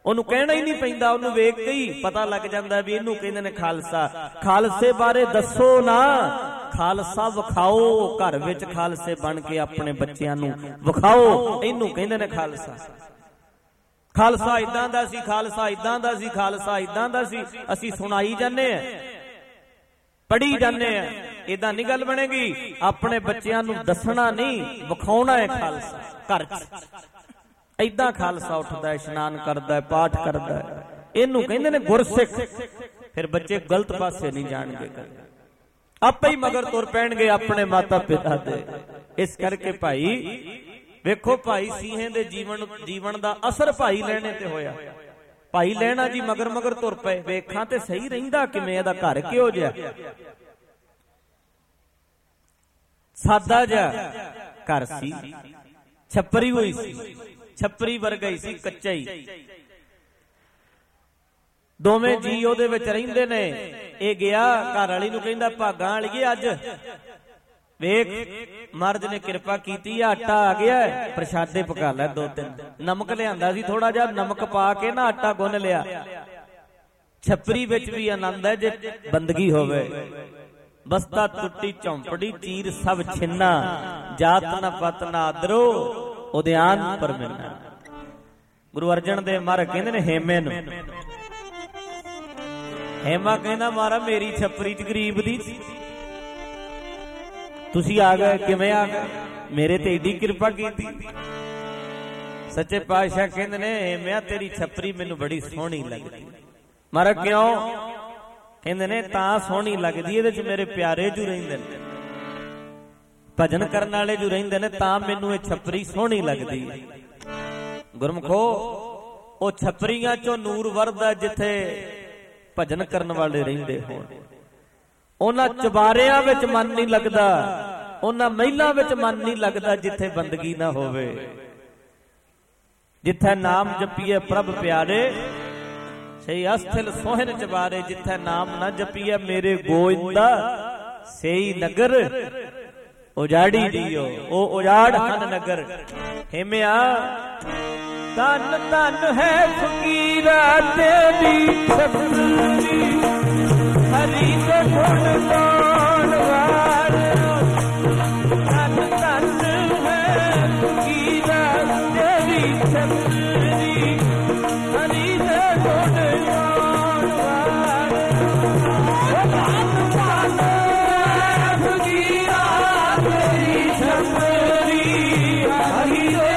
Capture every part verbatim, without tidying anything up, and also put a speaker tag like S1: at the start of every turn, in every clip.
S1: ਉਹਨੂੰ ਕਹਿਣਾ ਹੀ ਨਹੀਂ ਪੈਂਦਾ, ਉਹਨੂੰ ਵੇਖ ਕੇ ਹੀ ਪਤਾ ਲੱਗ ਜਾਂਦਾ ਵੀ ਇਹਨੂੰ ਕਹਿੰਦੇ ਨੇ ਖਾਲਸਾ। ਖਾਲਸੇ ਬਾਰੇ ਦੱਸੋ ਨਾ, ਖਾਲਸਾ ਵਿਖਾਓ, ਘਰ ਵਿੱਚ ਖਾਲਸੇ ਬਣ ਕੇ ਆਪਣੇ ਬੱਚਿਆਂ ਨੂੰ ਵਿਖਾਓ, ਇਹਨੂੰ ਕਹਿੰਦੇ ਨੇ ਖਾਲਸਾ। ਖਾਲਸਾ ਇਦਾਂ ਦਾ ਸੀ, ਖਾਲਸਾ ਇਦਾਂ ਦਾ ਸੀ, ਖਾਲਸਾ ਇਦਾਂ ਦਾ ਸੀ, ਅਸੀਂ ਸੁਣਾਈ ਜਾਂਦੇ ਆ, ਪੜ੍ਹੀ ਜਾਂਦੇ ਆ। ਏਦਾਂ ਨਹੀਂ ਗੱਲ ਬਣੇਗੀ। ਆਪਣੇ ਬੱਚਿਆਂ ਨੂੰ ਦੱਸਣਾ ਨਹੀਂ, ਵਿਖਾਉਣਾ ਹੈ ਖਾਲਸਾ ਘਰ ਚ। ਏਦਾਂ ਖਾਲਸਾ ਉੱਠਦਾ, ਇਸ਼ਨਾਨ ਕਰਦਾ, ਪਾਠ ਕਰਦਾ, ਇਹਨੂੰ ਕਹਿੰਦੇ ਨੇ ਗੁਰਸਿੱਖ। ਫਿਰ ਬੱਚੇ ਗਲਤ ਪਾਸੇ ਨਹੀਂ ਜਾਣਗੇ, ਆਪੇ ਹੀ ਮਗਰ ਤੁਰ ਪੈਣਗੇ ਆਪਣੇ ਮਾਤਾ ਪਿਤਾ ਦੇ। ਇਸ ਕਰਕੇ ਭਾਈ ਵੇਖੋ, ਭਾਈ ਸੀਹੇ ਦੇ ਜੀਵਨ ਜੀਵਨ ਦਾ ਅਸਰ ਭਾਈ ਲਹਿਣੇ ਤੇ ਹੋਇਆ। ਭਾਈ ਲਹਿਣਾ ਜੀ ਮਗਰ ਮਗਰ ਤੁਰ ਪਏ। ਵੇਖਾਂ ਤੇ ਸਹੀ ਰਹਿੰਦਾ ਕਿਵੇਂ, ਇਹਦਾ ਘਰ ਕਿਹੋ ਜਿਹਾ, ਸਾਦਾ ਜਿਹਾ ਘਰ ਸੀ, ਛੱਪਰੀ ਹੋਈ ਸੀ, ਛੱਪਰੀ ਵਰਗਾ ਹੀ ਸੀ, ਕੱਚਾ ਹੀ। ਦੋਵੇਂ ਜੀ ਉਹਦੇ ਵਿੱਚ ਰਹਿੰਦੇ ਨੇ। ਇਹ ਗਿਆ ਘਰ ਵਾਲੀ ਨੂੰ ਕਹਿੰਦਾ, ਭਾਗਾਂ ਵਾਲੀਏ ਅੱਜ ਵੇਖ ਮਰਦ ਨੇ ਕਿਰਪਾ ਕੀਤੀ, ਆਟਾ ਆ ਗਿਆ, ਪ੍ਰਸ਼ਾਦੇ ਪਕਾ ਲੈ ਦੋ ਤਿੰਨ। ਨਮਕ ਲਿਆਂਦਾ ਸੀ ਥੋੜਾ ਜਿਹਾ, ਨਮਕ ਪਾ ਕੇ ਨਾ ਆਟਾ ਗੁੰਨ ਲਿਆ। ਛੱਪਰੀ ਵਿੱਚ ਵੀ ਆਨੰਦ ਹੈ ਜੇ ਬੰਦਗੀ ਹੋਵੇ। ਬਸਤਾ ਟੁੱਟੀ ਝੌਂਪੜੀ, ਚੀਰ ਸਭ ਛਿੰਨਾ, ਜਾਤ ਨਾ ਪਤ ਨਾ ਆਦਰੋ, ਉਦਿਆਨ ਪਰ ਮਿਲਣਾ। ਗੁਰੂ ਅਰਜਨ ਦੇਵ ਮਹਾਰਾਜ ਕਹਿੰਦੇ ਨੇ ਹੇਮੇ ਨੂੰ, ਹੇਮਾ ਕਹਿੰਦਾ ਮਹਾਰਾਜ ਮੇਰੀ ਛੱਪਰੀ ਚ ਗਰੀਬ ਦੀ ਤੁਸੀਂ ਆ ਗਏ, ਕਿਵੇਂ ਆ ਗਏ, ਮੇਰੇ ਤੇ ਏਡੀ ਕਿਰਪਾ ਕੀਤੀ। ਸੱਚੇ ਪਾਤਸ਼ਾਹ ਕਹਿੰਦੇ ਨੇ ਹੇਮਿਆ ਤੇਰੀ ਛੱਪਰੀ ਮੈਨੂੰ ਬੜੀ ਸੋਹਣੀ ਲੱਗਦੀ। ਮਹਾਰਾਜ ਕਿਉਂ? ਕਹਿੰਦੇ ਨੇ ਤਾਂ ਸੋਹਣੀ ਲੱਗਦੀ, ਇਹਦੇ ਚ ਮੇਰੇ ਪਿਆਰੇ ਜੂ ਰਹਿੰਦੇ ਨੇ, ਭਜਨ ਕਰਨ ਵਾਲੇ ਜੂ ਰਹਿੰਦੇ ਨੇ, ਤਾਂ ਮੈਨੂੰ ਇਹ ਛੱਪਰੀ ਸੋਹਣੀ ਲੱਗਦੀ। ਗੁਰਮਖੋ ਉਹ ਛੱਪਰੀਆਂ ਚੋਂ ਨੂਰ ਵਰਦਾ ਜਿੱਥੇ ਭਜਨ ਕਰਨ ਵਾਲੇ ਰਹਿੰਦੇ ਹੋਣ। ਉਹਨਾਂ ਚੁਬਾਰਿਆਂ ਵਿੱਚ ਮਨ ਨਹੀਂ ਲੱਗਦਾ, ਉਹਨਾਂ ਮਹਿਲਾਂ ਵਿੱਚ ਮਨ ਨਹੀਂ ਲੱਗਦਾ ਜਿੱਥੇ ਬੰਦਗੀ ਨਾ ਹੋਵੇ। ਜਿੱਥੇ ਨਾਮ ਜਪੀਏ ਪ੍ਰਭ ਪਿਆਰੇ, ਸਹੀ ਅਸਥਿਲ ਸੋਹਣ ਚਬਾਰੇ, ਜਿੱਥੇ ਨਾਮ ਨਾ ਜਪੀਏ ਮੇਰੇ ਗੋਇੰਦਾ, ਸਹੀ ਨਗਰ ਉਜਾੜੀ ਦਿਓ, ਉਹ ਉਜਾੜ ਹਨ ਨਗਰ। ਹੇਮਿਆ ਧੰਨ ਧੰਨ ਹੈ ਫਕੀਰਾ ਤੇਰੀ ਛੱਪਰੀ, ਹਰੀ ਦੇ ਗੁਣ ਗਾਉਣ ਵਾਲਿਆ। ਧੰਨ ਧੰਨ ਹੈ ਫਕੀਰਾ ਤੇਰੀ ਛੱਪਰੀ, ਹਰੀ ਦੇ ਗੁਣ ਗਾਉਣ ਵਾਲਿਆ। ਧੰਨ ਧੰਨ ਹੈ ਫਕੀਰਾ ਤੇਰੀ ਛੱਪਰੀ, ਹਰੀ ਦੇ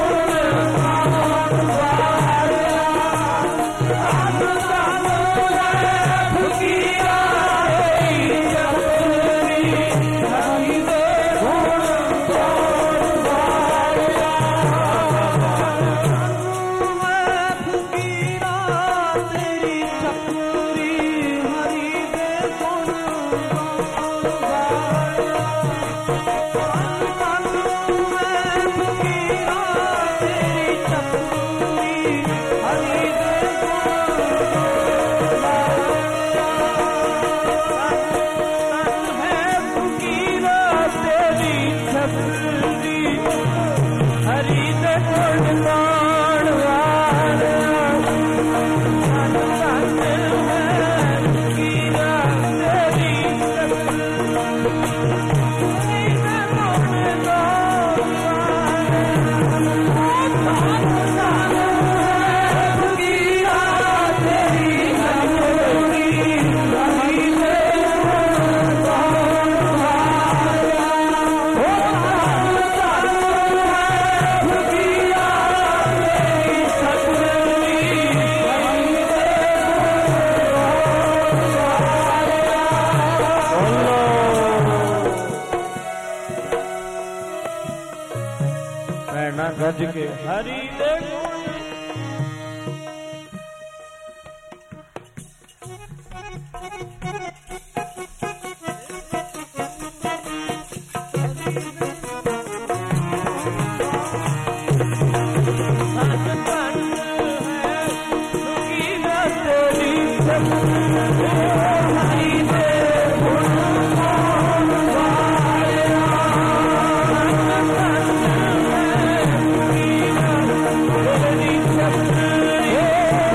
S1: ਗੱਜ ਕੇ ਹਰੀ ਦੇ ਗੁਣ। Yeah.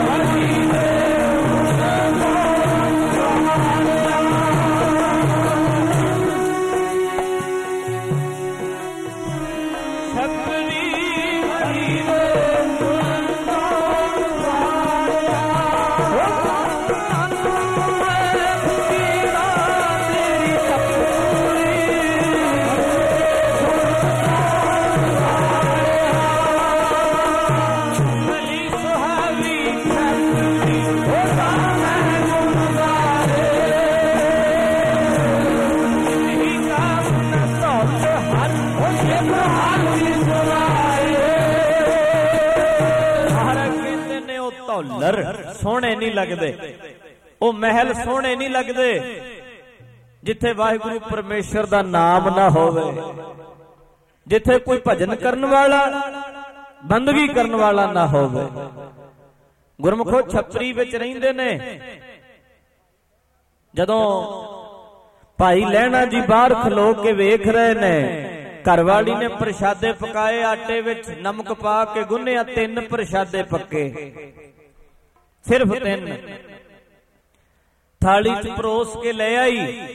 S1: ਧੌਲਰ ਸੋਹਣੇ ਨਹੀਂ ਲੱਗਦੇ, ਉਹ ਮਹਿਲ ਸੋਹਣੇ ਨਹੀਂ ਲੱਗਦੇ ਜਿੱਥੇ ਵਾਹਿਗੁਰੂ ਪਰਮੇਸ਼ਰ ਦਾ ਨਾਮ ਨਾ ਹੋਵੇ, ਜਿੱਥੇ ਕੋਈ ਭਜਨ ਕਰਨ ਵਾਲਾ ਬੰਦਗੀ ਕਰਨ ਵਾਲਾ ਨਾ ਹੋਵੇ। ਗੁਰਮੁਖੋ ਛਪਰੀ ਵਿੱਚ ਰਹਿੰਦੇ ਨੇ। ਜਦੋਂ ਭਾਈ ਲਹਿਣਾ ਜੀ ਬਾਹਰ ਖਲੋ ਕੇ ਵੇਖ ਰਹੇ ਨੇ, ਘਰਵਾਲੀ ਨੇ ਪ੍ਰਸ਼ਾਦੇ ਪਕਾਏ, ਆਟੇ ਵਿੱਚ ਨਮਕ ਪਾ ਕੇ ਗੁੰਨਿਆ, ਤਿੰਨ ਪ੍ਰਸ਼ਾਦੇ ਪੱਕੇ, ਸਿਰਫ ਤਿੰਨ, ਥਾਲੀ ਚ ਪਰੋਸ ਕੇ ਲੈ ਆਈ।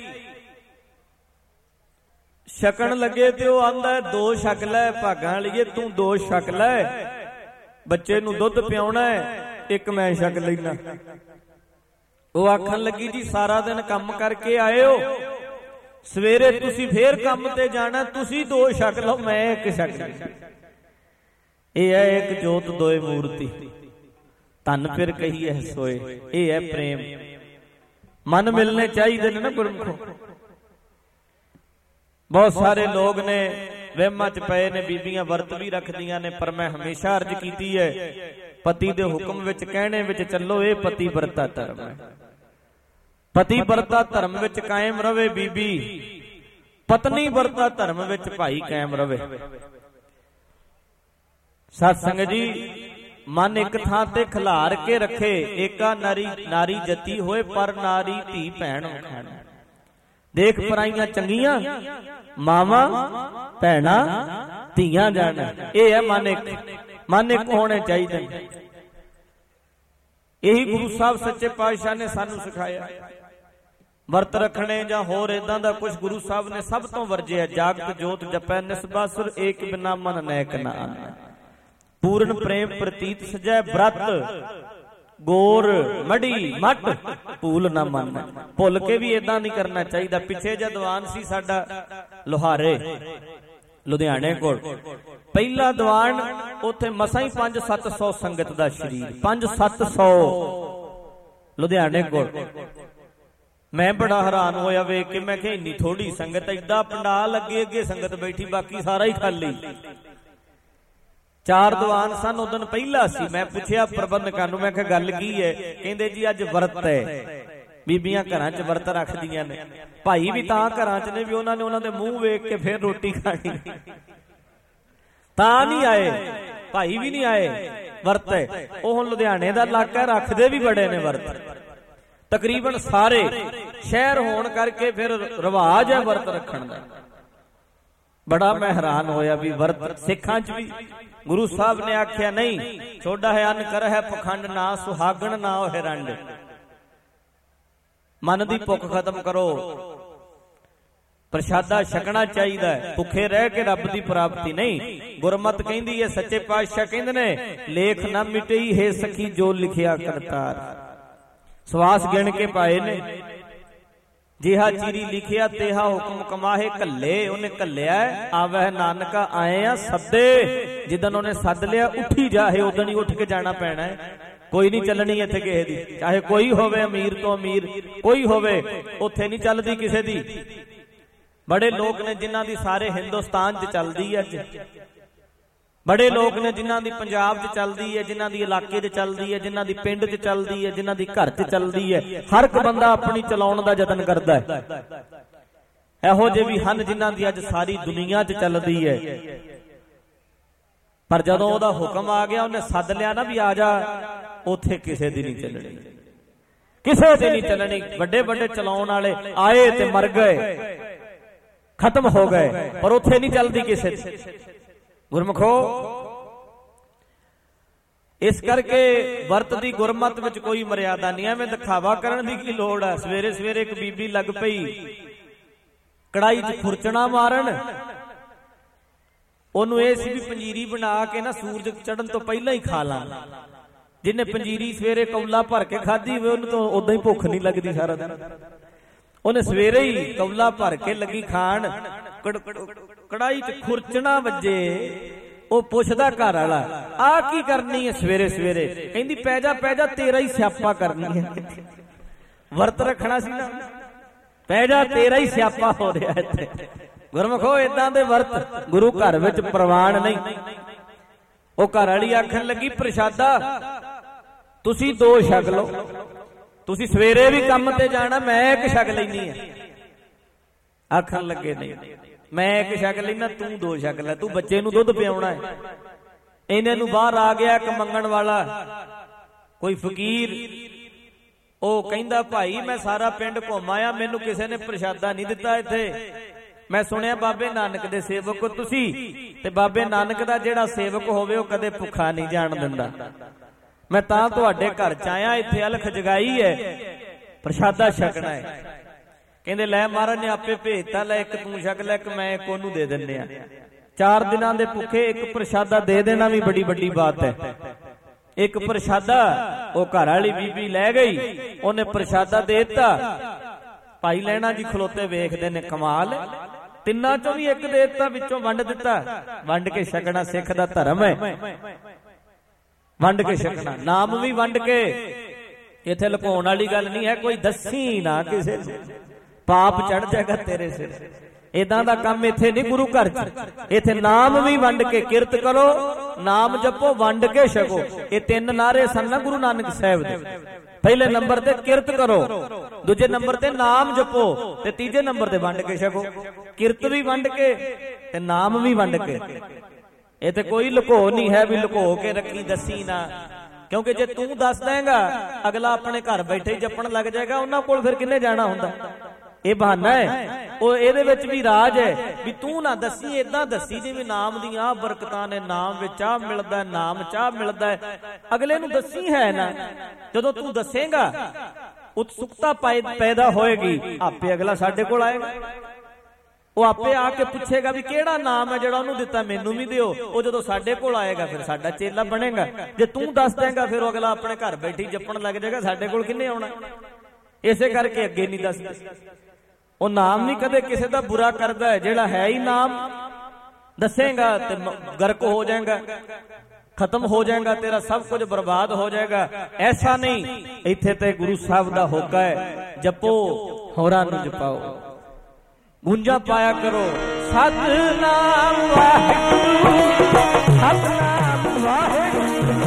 S1: ਛਕਣ ਲੱਗੇ ਤੇ ਉਹ ਆਂਦਾ ਦੋ ਛਕ ਲੈ ਭਾਗਾਂ ਵਾਲੀਏ, ਤੂੰ ਦੋ ਛਕ ਲੈ, ਬੱਚੇ ਨੂੰ ਦੁੱਧ ਪਿਆਉਣਾ ਹੈ, ਇੱਕ ਮੈਂ ਛਕ ਲੈਣਾ। ਉਹ ਆਖਣ ਲੱਗੀ ਜੀ ਸਾਰਾ ਦਿਨ ਕੰਮ ਕਰਕੇ ਆਏ ਹੋ, ਸਵੇਰੇ ਤੁਸੀਂ ਫੇਰ ਕੰਮ ਤੇ ਜਾਣਾ, ਤੁਸੀਂ ਦੋ ਛਕ ਲਓ, ਮੈਂ ਇੱਕ ਛਕ ਲਾਂ। ਇਹ ਹੈ ਇੱਕ ਜੋਤ ਦੋਏ ਮੂਰਤੀ, ਧੰਨ ਫਿਰ ਕਹੀਏ ਸੋਏ। ਇਹ ਹੈ ਪ੍ਰੇਮ। ਮਨ ਮਿਲਨੇ ਚਾਹੀਦੇ ਨੇ ਨਾ ਗੁਰਮੁਖੋ। ਬਹੁਤ ਸਾਰੇ ਲੋਕ ਨੇ ਵਹਿਮਾਂ ਚ ਪਏ ਨੇ, ਬੀਬੀਆਂ ਵਰਤ ਵੀ ਰੱਖਦੀਆਂ ਨੇ, ਪਰ ਮੈਂ ਹਮੇਸ਼ਾ ਅਰਜ਼ ਕੀਤੀ ਹੈ ਪਤੀ ਦੇ ਹੁਕਮ ਵਿੱਚ ਕਹਿਣੇ ਵਿੱਚ ਚੱਲੋ। ਇਹ ਪਤੀ ਵਰਤਾ ਧਰਮ ਹੈ। ਪਤੀ ਵਰਤਾ ਧਰਮ ਵਿੱਚ ਕਾਇਮ ਰਵੇ ਬੀਬੀ, ਪਤਨੀ ਵਰਤਾ ਧਰਮ ਵਿੱਚ ਭਾਈ ਕਾਇਮ ਰਵੇ। ਸਤ ਸੰਗਤ ਜੀ, ਮਨ ਇੱਕ ਥਾਂ ਤੇ ਖਿਲਾਰ ਕੇ ਰੱਖੇ। ਏਕਾ ਨਾਰੀ ਨਾਰੀ ਜਤੀ ਹੋਏ, ਪਰ ਨਾਰੀ ਧੀ ਭੈਣ ਵਖਾਣ। ਦੇਖ ਪਰਾਈਆਂ ਚੰਗੀਆਂ, ਮਾਵਾਂ ਭੈਣਾਂ ਧੀਆਂ ਜਾਣ। ਇਹ ਹੈ ਮਨ ਇੱਕ। ਮਨ ਇੱਕ ਹੋਣੇ ਚਾਹੀਦੇ ਨੇ। ਇਹੀ ਗੁਰੂ ਸਾਹਿਬ ਸੱਚੇ ਪਾਤਸ਼ਾਹ ਨੇ ਸਾਨੂੰ ਸਿਖਾਇਆ। ਵਰਤ ਰੱਖਣੇ ਜਾਂ ਹੋਰ ਇਦਾਂ ਦਾ ਕੁਝ ਗੁਰੂ ਸਾਹਿਬ ਨੇ ਸਭ ਤੋਂ ਵਰਜਿਆ। ਜਾਗਤ ਜੋਤ ਜਪੈ ਨਿਸਬਾਸੁਰ, ਏਕ ਬਿਨਾ ਮਨ ਨੈਕ ਨਾ ਆਨੈ। ਪੂਰਨ ਪ੍ਰੇਮ ਪ੍ਰਤੀਤ ਸਜੈ, ਬ੍ਰਤ ਗੋਰ ਮੜੀ ਮਟ ਭੂਲ ਨਾ ਮੰਨੈ। ਭੁੱਲ ਕੇ ਵੀ ਇਦਾਂ ਨਹੀਂ ਕਰਨਾ ਚਾਹੀਦਾ। ਪਿੱਛੇ ਜਦ ਦੀਵਾਨ ਸੀ ਸਾਡਾ ਲੋਹਾਰੇ ਲੁਧਿਆਣੇ ਕੋਲ, ਪਹਿਲਾ ਦੀਵਾਨ, ਉੱਥੇ ਮਸਾਂ ਹੀ ਪੰਜ ਸੱਤ ਸੌ ਸੰਗਤ ਦਾ ਸ਼ਰੀਰ, ਪੰਜ ਸੱਤ ਸੌ ਲੁਧਿਆਣੇ ਕੋਲ। ਮੈਂ ਬੜਾ ਹੈਰਾਨ ਹੋਇਆ ਵੇਖ ਕੇ। ਮੈਂ ਕਿਹਾ ਇੰਨੀ ਥੋੜੀ ਸੰਗਤ, ਏਦਾਂ ਪੰਡਾਲ ਅੱਗੇ ਅੱਗੇ ਸੰਗਤ ਬੈਠੀ, ਬਾਕੀ ਸਾਰਾ ਹੀ ਖਾਲੀ। ਚਾਰ ਦੀਵਾਨ ਸਨ ਉਦਣ ਪਹਿਲਾ ਸੀ। ਮੈਂ ਪੁੱਛਿਆ ਪ੍ਰਬੰਧਕਾਂ ਨੂੰ, ਮੈਂ ਕਿਹਾ ਗੱਲ ਕੀ ਹੈ? ਕਹਿੰਦੇ ਜੀ ਅੱਜ ਵਰਤ ਹੈ, ਬੀਬੀਆਂ ਘਰਾਂ 'ਚ ਵਰਤ ਰੱਖਦੀਆਂ ਨੇ। ਭਾਈ ਵੀ ਤਾਂ ਘਰਾਂ 'ਚ ਨੇ ਵੀ ਉਹਨਾਂ ਨੇ ਉਹਨਾਂ ਦੇ ਮੂੰਹ ਵੇਖ ਕੇ ਫਿਰ ਰੋਟੀ ਖਾਣੀ, ਤਾਂ ਨਹੀਂ ਆਏ। ਭਾਈ ਵੀ ਨਹੀਂ ਆਏ, ਵਰਤ ਹੈ। ਉਹ ਹੁਣ ਲੁਧਿਆਣੇ ਦਾ ਇਲਾਕਾ, ਰੱਖਦੇ ਵੀ ਬੜੇ ਨੇ ਵਰਤ, ਤਕਰੀਬਨ ਸਾਰੇ ਸ਼ਹਿਰ ਹੋਣ ਕਰਕੇ ਫਿਰ ਰਿਵਾਜ ਹੈ ਵਰਤ ਰੱਖਣ ਦਾ। ਬੜਾ ਮੈਂ ਹੈਰਾਨ ਹੋਇਆ ਵੀ ਵਰਤ ਸਿੱਖਾਂ 'ਚ ਵੀ ਗੁਰੂ ਸਾਹਿਬ ਨੇ ਆਖਿਆ ਨਹੀਂ, ਛੋਡਾ ਹੈ ਅੰਨ ਕਰ ਹੈ ਪਖੰਡ, ਨਾ ਸੁਹਾਗਣ ਨਾ ਹੋਏ ਰੰਡ। ਮਨ ਦੀ ਭੁੱਖ ਖਤਮ ਕਰੋ, ਪ੍ਰਸ਼ਾਦਾ ਛਕਣਾ ਚਾਹੀਦਾ। ਭੁੱਖੇ ਰਹਿ ਕੇ ਰੱਬ ਦੀ ਪ੍ਰਾਪਤੀ ਨਹੀਂ। ਗੁਰਮਤਿ ਕਹਿੰਦੀ ਹੈ, ਸੱਚੇ ਪਾਤਸ਼ਾਹ ਕਹਿੰਦੇ ਨੇ, ਲੇਖ ਨਾ ਮਿਟਈ ਹੈ ਸਖੀ ਜੋ ਲਿਖਿਆ ਕਰਤਾਰ। ਸਵਾਸ ਗਿਣ ਕੇ ਪਾਏ ਨੇ, ਜਿਹਾ ਚੀਰੀ ਲਿਖਿਆ ਤੇਹਾ ਹੁਕਮ ਕਮਾਹੇ। ਕੱਲੇ ਉਹਨੇ ਕੱਲਿਆ, ਆਵਹਿ ਨਾਨਕਾ ਆਏ ਆ ਸੱਦੇ। ਜਿੱਦਣ ਉਹਨੇ ਸੱਦ ਲਿਆ, ਉੱਠੀ ਜਾਏ, ਉਦਣ ਹੀ ਉੱਠ ਕੇ ਜਾਣਾ ਪੈਣਾ ਹੈ। ਕੋਈ ਨਹੀਂ ਚੱਲਣੀ ਇੱਥੇ ਕਿਸੇ ਦੀ, ਚਾਹੇ ਕੋਈ ਹੋਵੇ, ਅਮੀਰ ਤੋਂ ਅਮੀਰ ਕੋਈ ਹੋਵੇ, ਉੱਥੇ ਨਹੀਂ ਚੱਲਦੀ ਕਿਸੇ ਦੀ। ਬੜੇ ਲੋਕ ਨੇ ਜਿਨ੍ਹਾਂ ਦੀ ਸਾਰੇ ਹਿੰਦੁਸਤਾਨ 'ਚ ਚੱਲਦੀ ਹੈ ਅੱਜ। ਬੜੇ ਲੋਕ ਨੇ ਜਿਨ੍ਹਾਂ ਦੀ ਪੰਜਾਬ 'ਚ ਚੱਲਦੀ ਹੈ, ਜਿਨ੍ਹਾਂ ਦੀ ਇਲਾਕੇ 'ਚ ਚੱਲਦੀ ਹੈ, ਜਿਨ੍ਹਾਂ ਦੀ ਪਿੰਡ 'ਚ ਚੱਲਦੀ ਹੈ, ਜਿਨ੍ਹਾਂ ਦੀ ਘਰ 'ਚ ਚੱਲਦੀ ਹੈ। ਹਰ ਇੱਕ ਬੰਦਾ ਆਪਣੀ ਚਲਾਉਣ ਦਾ ਯਤਨ ਕਰਦਾ ਹੈ। ਇਹੋ ਜਿਹੇ ਵੀ ਹਨ ਜਿਨ੍ਹਾਂ ਦੀ ਅੱਜ ਸਾਰੀ ਦੁਨੀਆ 'ਚ ਚੱਲਦੀ ਹੈ, ਪਰ ਜਦੋਂ ਉਹਦਾ ਹੁਕਮ ਆ ਗਿਆ, ਉਹਨੇ ਸੱਦ ਲਿਆ ਨਾ ਵੀ ਆ ਜਾ, ਉੱਥੇ ਕਿਸੇ ਦੀ ਨਹੀਂ ਚੱਲਣੀ, ਕਿਸੇ ਦੀ ਨਹੀਂ ਚੱਲਣੀ। ਵੱਡੇ ਵੱਡੇ ਚਲਾਉਣ ਵਾਲੇ ਆਏ ਤੇ ਮਰ ਗਏ, ਖਤਮ ਹੋ ਗਏ, ਪਰ ਉੱਥੇ ਨਹੀਂ ਚੱਲਦੀ ਕਿਸੇ ਦੀ। ਗੁਰਮੁਖੋ, ਇਸ ਕਰਕੇ ਵਰਤ ਦੀ ਗੁਰਮਤ ਵਿੱਚ ਕੋਈ ਮਰਿਆਦਾ ਨਹੀਂ। ਐਵੇਂ ਦਿਖਾਵਾ ਕਰਨ ਦੀ ਕੀ ਲੋੜ ਹੈ? ਸਵੇਰੇ ਸਵੇਰੇ ਇੱਕ ਬੀਬੀ ਲੱਗ ਪਈ ਕੜਾਈ 'ਚ ਖੁਰਚਣਾ ਮਾਰਨ। ਉਹਨੂੰ ਇਹ ਸੀ ਵੀ ਪੰਜੀਰੀ ਬਣਾ ਕੇ ਨਾ ਸੂਰਜ ਚੜ੍ਹਨ ਤੋਂ ਪਹਿਲਾਂ ਹੀ ਖਾ ਲਾਂ। ਜਿਹਨੇ ਪੰਜੀਰੀ ਸਵੇਰੇ ਕੌਲਾ ਭਰ ਕੇ ਖਾਧੀ ਹੋਵੇ, ਉਹਨੂੰ ਤਾਂ ਉਦਾਂ ਹੀ ਭੁੱਖ ਨਹੀਂ ਲੱਗਦੀ ਸਾਰਾ ਦਿਨ। ਉਹਨੇ ਸਵੇਰੇ ਹੀ ਕੌਲਾ ਭਰ ਕੇ ਲੱਗੀ ਖਾਣ, ਕੜਾਈ 'ਚ ਖੁਰਚਣਾ ਵੱਜੇ। ਉਹ ਪੁੱਛਦਾ ਘਰ ਵਾਲਾ, ਆ ਕੀ ਕਰਨੀ ਹੈ ਸਵੇਰੇ ਸਵੇਰੇ? ਕਹਿੰਦੀ ਪੈ ਜਾ ਪੈ ਜਾ, ਤੇਰਾ ਹੀ ਸਿਆਪਾ ਕਰਨੀ ਹੈ। ਵਰਤ ਰੱਖਣਾ ਸੀ ਨਾ, ਪੈ ਜਾ, ਤੇਰਾ ਹੀ ਸਿਆਪਾ ਹੋ ਰਿਹਾ ਇੱਥੇ। ਗੁਰਮੁਖੋ, ਏਦਾਂ ਦੇ ਵਰਤ ਗੁਰੂ ਘਰ ਵਿੱਚ ਪ੍ਰਵਾਨ ਨਹੀਂ। ਉਹ ਘਰ ਵਾਲੀ ਆਖਣ ਲੱਗੀ ਪ੍ਰਸ਼ਾਦਾ ਤੁਸੀਂ ਦੋ ਛਕ ਲਓ। ਤੁਸੀਂ ਸਵੇਰੇ ਵੀ ਕੰਮ ਤੇ ਜਾਣਾ, ਮੈਂ ਇੱਕ ਛਕ ਲੈਣੀ ਆ। ਆਖਣ ਲੱਗੇ ਨਹੀਂ, ਮੈਂ ਇੱਕ ਛਕ ਲੈਣਾ, ਤੂੰ ਦੋ ਛਕ ਲੈ। ਤੂੰ ਬੱਚੇ ਨੂੰ ਦੁੱਧ ਪਿਆਉਣਾ ਹੈ। ਇਹਨਾਂ ਨੂੰ ਬਾਹਰ ਆ ਗਿਆ ਇੱਕ ਮੰਗਣ ਵਾਲਾ, ਕੋਈ ਫਕੀਰ। ਉਹ ਕਹਿੰਦਾ ਭਾਈ ਮੈਂ ਸਾਰਾ ਪਿੰਡ ਘੁੰਮ ਆਇਆ, ਮੈਨੂੰ ਕਿਸੇ ਨੇ ਪ੍ਰਸ਼ਾਦਾ ਨਹੀਂ ਦਿੱਤਾ ਇੱਥੇ। ਮੈਂ ਸੁਣਿਆ ਬਾਬੇ ਨਾਨਕ ਦੇ ਸੇਵਕ ਤੁਸੀਂ, ਤੇ ਬਾਬੇ ਨਾਨਕ ਦਾ ਜਿਹੜਾ ਸੇਵਕ ਹੋਵੇ ਉਹ ਕਦੇ ਭੁੱਖਾ ਨਹੀਂ ਜਾਣ ਦਿੰਦਾ। ਮੈਂ ਤਾਂ ਤੁਹਾਡੇ ਘਰ ਚ ਆਇਆ, ਇੱਥੇ ਅਲਖ ਜਗਾਈ ਹੈ, ਪ੍ਰਸ਼ਾਦਾ ਛਕਣਾ ਹੈ। ਕਹਿੰਦੇ ਲੈ ਮਹਾਰਾਜ ਨੇ ਆਪੇ ਭੇਜਤਾ, ਲੈ ਇੱਕ ਤੂੰ ਛਕ ਲੈ, ਇੱਕ ਮੈਂ ਇੱਕ ਉਹਨੂੰ ਦੇ ਦਿੰਦੇ ਆ। ਚਾਰ ਦਿਨਾਂ ਦੇ ਭੁੱਖੇ ਇੱਕ ਪ੍ਰਸ਼ਾਦਾ ਦੇ ਦੇਣਾ ਵੀ ਬੜੀ ਵੱਡੀ ਬਾਤ ਹੈ। ਇੱਕ ਪ੍ਰਸ਼ਾਦਾ ਉਹ ਘਰ ਵਾਲੀ ਬੀਬੀ ਲੈ ਗਈ, ਉਹਨੇ ਪ੍ਰਸ਼ਾਦਾ ਦੇ ਦਿੱਤਾ। ਭਾਈ ਲਹਿਣਾ ਜੀ ਖਲੋਤੇ ਵੇਖਦੇ ਨੇ, ਕਮਾਲ, ਤਿੰਨਾਂ ਚੋਂ ਵੀ ਇੱਕ ਦੇ ਦਿੱਤਾ, ਵਿੱਚੋਂ ਵੰਡ ਦਿੱਤਾ। ਵੰਡ ਕੇ ਛਕਣਾ ਸਿੱਖ ਦਾ ਧਰਮ ਹੈ, ਵੰਡ ਕੇ ਛਕਣਾ। ਨਾਮ ਵੀ ਵੰਡ ਕੇ, ਇੱਥੇ ਲੁਕਾਉਣ ਵਾਲੀ ਗੱਲ ਨਹੀਂ ਹੈ। ਕੋਈ ਦੱਸੀ ਨਾ ਕਿਸੇ ਨੂੰ, ਪਾਪ ਚੜ ਜਾਏਗਾ ਤੇਰੇ ਸਿਰ। ਏਦਾਂ ਦਾ ਕੰਮ ਇੱਥੇ ਨਹੀਂ ਗੁਰੂ ਘਰ ਚ। ਇੱਥੇ ਨਾਮ ਵੀ ਵੰਡ ਕੇ, ਕਿਰਤ ਕਰੋ, ਨਾਮ ਜਪੋ, ਵੰਡ ਕੇ ਛਕੋ। ਇਹ ਤਿੰਨ ਨਾਰੇ ਸਨ ਨਾ ਗੁਰੂ ਨਾਨਕ ਸਾਹਿਬ ਦੇ। ਪਹਿਲੇ ਨੰਬਰ ਤੇ ਕਿਰਤ ਕਰੋ, ਦੂਜੇ ਨੰਬਰ ਤੇ ਨਾਮ ਜਪੋ, ਤੇ ਤੀਜੇ ਨੰਬਰ ਤੇ ਵੰਡ ਕੇ ਛਕੋ। ਕਿਰਤ ਵੀ ਵੰਡ ਕੇ ਤੇ ਨਾਮ ਵੀ ਵੰਡ ਕੇ। ਇਹ ਤੇ ਕੋਈ ਲੁਕੋ ਨਹੀਂ ਹੈ ਵੀ ਲੁਕੋ ਕੇ ਰੱਖੀ, ਦੱਸੀ ਨਾ। ਕਿਉਂਕਿ ਜੇ ਤੂੰ ਦੱਸ ਦੇਂਗਾ, ਅਗਲਾ ਆਪਣੇ ਘਰ ਬੈਠੇ ਹੀ ਜਪਣ ਲੱਗ ਜਾਏਗਾ। ਉਹਨਾਂ ਕੋਲ ਫਿਰ ਕਿੰਨੇ ਜਾਣਾ ਹੁੰਦਾ? ਇਹ ਬਹਾਨਾ ਹੈ। ਉਹ ਇਹਦੇ ਵਿੱਚ ਵੀ ਰਾਜ ਹੈ ਵੀ ਤੂੰ ਨਾ ਦੱਸੀ, ਏਦਾਂ ਦੱਸੀ ਜਿਵੇਂ ਨਾਮ ਦੀਆਂ ਆਹ ਬਰਕਤਾਂ ਨੇ, ਨਾਮ ਵਿੱਚ ਆਹ ਮਿਲਦਾ, ਨਾਮ ਚਾਹ ਮਿਲਦਾ। ਅਗਲੇ ਨੂੰ ਦੱਸੀ ਹੈ ਨਾ। ਜਦੋਂ ਤੂੰ ਦੱਸੇਗਾ ਉਤਸੁਕਤਾ ਪੈਦਾ ਹੋਏਗੀ, ਆਪੇ ਅਗਲਾ ਸਾਡੇ ਕੋਲ ਆਏਗਾ। ਉਹ ਆਪੇ ਆ ਕੇ ਪੁੱਛੇਗਾ ਵੀ ਕਿਹੜਾ ਨਾਮ ਹੈ ਜਿਹੜਾ ਉਹਨੂੰ ਦਿੱਤਾ, ਮੈਨੂੰ ਵੀ ਦਿਓ। ਉਹ ਜਦੋਂ ਸਾਡੇ ਕੋਲ ਆਏਗਾ ਫਿਰ ਸਾਡਾ ਚੇਲਾ ਬਣੇਗਾ। ਜੇ ਤੂੰ ਦੱਸ ਦੇਂਗਾ ਫਿਰ ਉਹ ਅਗਲਾ ਆਪਣੇ ਘਰ ਬੈਠੀ ਜਪਣ ਲੱਗ ਜਾਏਗਾ। ਸਾਡੇ ਕੋਲ ਕਿੰਨੇ ਆਉਣਾ? ਇਸੇ ਕਰਕੇ ਅੱਗੇ ਨਹੀਂ ਦੱਸਦੇ। ਉਹ ਨਾਮ ਨਹੀਂ ਕਦੇ ਕਿਸੇ ਦਾ ਬੁਰਾ ਕਰਦਾ ਹੈ। ਜਿਹੜਾ ਹੈ ਹੀ ਨਾਮ ਦੱਸੇਗਾ ਤੇ ਗਰਕ ਹੋ ਜਾਏਗਾ, ਖਤਮ ਹੋ ਜਾਏਗਾ, ਤੇਰਾ ਸਭ ਕੁਝ ਬਰਬਾਦ ਹੋ ਜਾਏਗਾ। ਐਸਾ ਨਹੀਂ, ਇੱਥੇ ਤੇ ਗੁਰੂ ਸਾਹਿਬ ਦਾ ਹੋਕਾ ਹੈ, ਜਪੋ, ਹੋਰਾਂ ਨੂੰ ਜਪਾਓ, ਗੂੰਜਾਂ ਪਾਇਆ ਕਰੋ। ਸਤਿਨਾਮ ਵਾਹਿਗੁਰੂ, ਸਤਿਨਾਮ ਵਾਹਿਗੁਰੂ,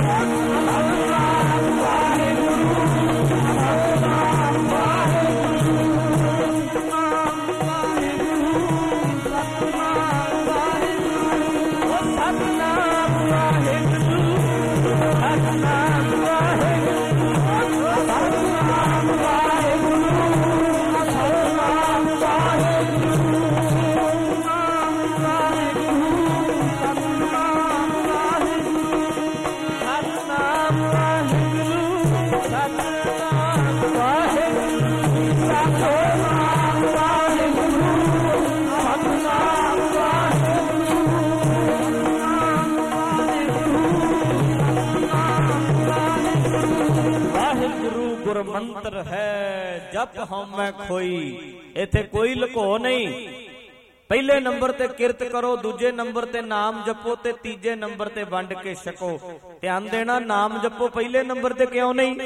S1: ਮੰਤਰ ਹੈ ਜਪ ਹਉਮੈ ਖੋਈ। ਇੱਥੇ ਕੋਈ ਲੁਕੋ ਨਹੀਂ। ਪਹਿਲੇ ਨੰਬਰ ਤੇ ਕਿਰਤ ਕਰੋ, ਦੂਜੇ ਨੰਬਰ ਤੇ ਨਾਮ ਜਪੋ, ਤੇ ਤੀਜੇ ਨੰਬਰ ਤੇ ਵੰਡ ਕੇ ਛਕੋ। ਧਿਆਨ ਦੇਣਾ, ਨਾਮ ਜਪੋ ਪਹਿਲੇ ਨੰਬਰ ਤੇ ਕਿਉਂ ਨਹੀਂ?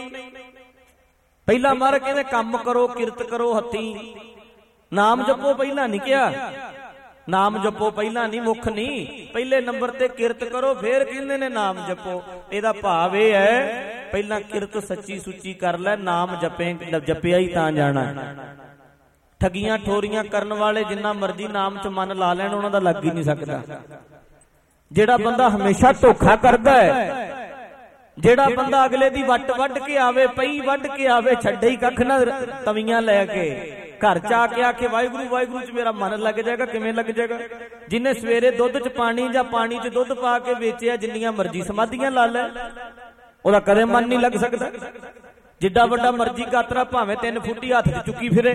S1: ਪਹਿਲਾਂ ਮਹਾਰਾਜ ਕਹਿੰਦੇ ਕੰਮ ਕਰੋ, ਕਿਰਤ ਕਰੋ ਹੱਥੀਂ, ਨਾਮ ਜਪੋ ਪਹਿਲਾਂ ਨਹੀਂ ਕਿਹਾ। ਨਾਮ ਜਪੋ ਪਹਿਲਾਂ ਨਹੀਂ, ਮੁੱਖ ਨਹੀਂ। ਪਹਿਲੇ ਨੰਬਰ ਤੇ ਕਿਰਤ ਕਰੋ, ਫੇਰ ਕਹਿੰਦੇ ਨੇ ਨਾਮ ਜਪੋ। ਇਹਦਾ ਭਾਵ ਇਹ ਹੈ ਪਹਿਲਾਂ ਕਿਰਤ ਸੱਚੀ ਸੁੱਚੀ ਕਰ ਲੈ, ਨਾਮ ਜਪੇ, ਜਪਿਆ ਹੀ ਤਾਂ ਜਾਣਾ। ਠੱਗੀਆਂ ਠੋਰੀਆਂ ਕਰਨ ਵਾਲੇ ਜਿੰਨਾ ਮਰਜ਼ੀ ਨਾਮ ਚ ਮਨ ਲਾ ਲੈਣ, ਉਹਨਾਂ ਦਾ ਲੱਗ ਹੀ ਨਹੀਂ ਸਕਦਾ। ਜਿਹੜਾ ਬੰਦਾ ਹਮੇਸ਼ਾ ਧੋਖਾ ਕਰਦਾ ਹੈ, ਜਿਹੜਾ ਬੰਦਾ ਅਗਲੇ ਦੀ ਵੱਟ ਵੱਢ ਕੇ ਆਵੇ, ਪਈ ਵੱਢ ਕੇ ਆਵੇ, ਛੱਡੇ ਹੀ ਕੱਖ ਨਾ ਤਵੀਆਂ ਲੈ ਕੇ, ਘਰ ਚ ਆ ਕੇ ਆ ਕੇ ਵਾਹਿਗੁਰੂ ਵਾਹਿਗੁਰੂ ਚ ਮੇਰਾ ਮਨ ਲੱਗ ਜਾਏਗਾ, ਕਿਵੇਂ ਲੱਗ ਜਾਏਗਾ? ਜਿਹਨੇ ਸਵੇਰੇ ਦੁੱਧ ਚ ਪਾਣੀ ਜਾਂ ਪਾਣੀ ਚ ਦੁੱਧ ਪਾ ਕੇ ਵੇਚਿਆ, ਜਿੰਨੀਆਂ ਮਰਜ਼ੀ ਸਮਾਧੀਆਂ ਲਾ ਲੈ, ਉਹਦਾ ਕਦੇ ਮਨ ਨਹੀਂ ਲੱਗ ਸਕਦਾ। ਜਿੱਡਾ ਵੱਡਾ ਮਰਜ਼ੀ ਕਾਤਰਾ ਭਾਵੇਂ ਤਿੰਨ ਫੁੱਟੀ ਹੱਥ ਚ ਚੁੱਕੀ ਫਿਰੇ,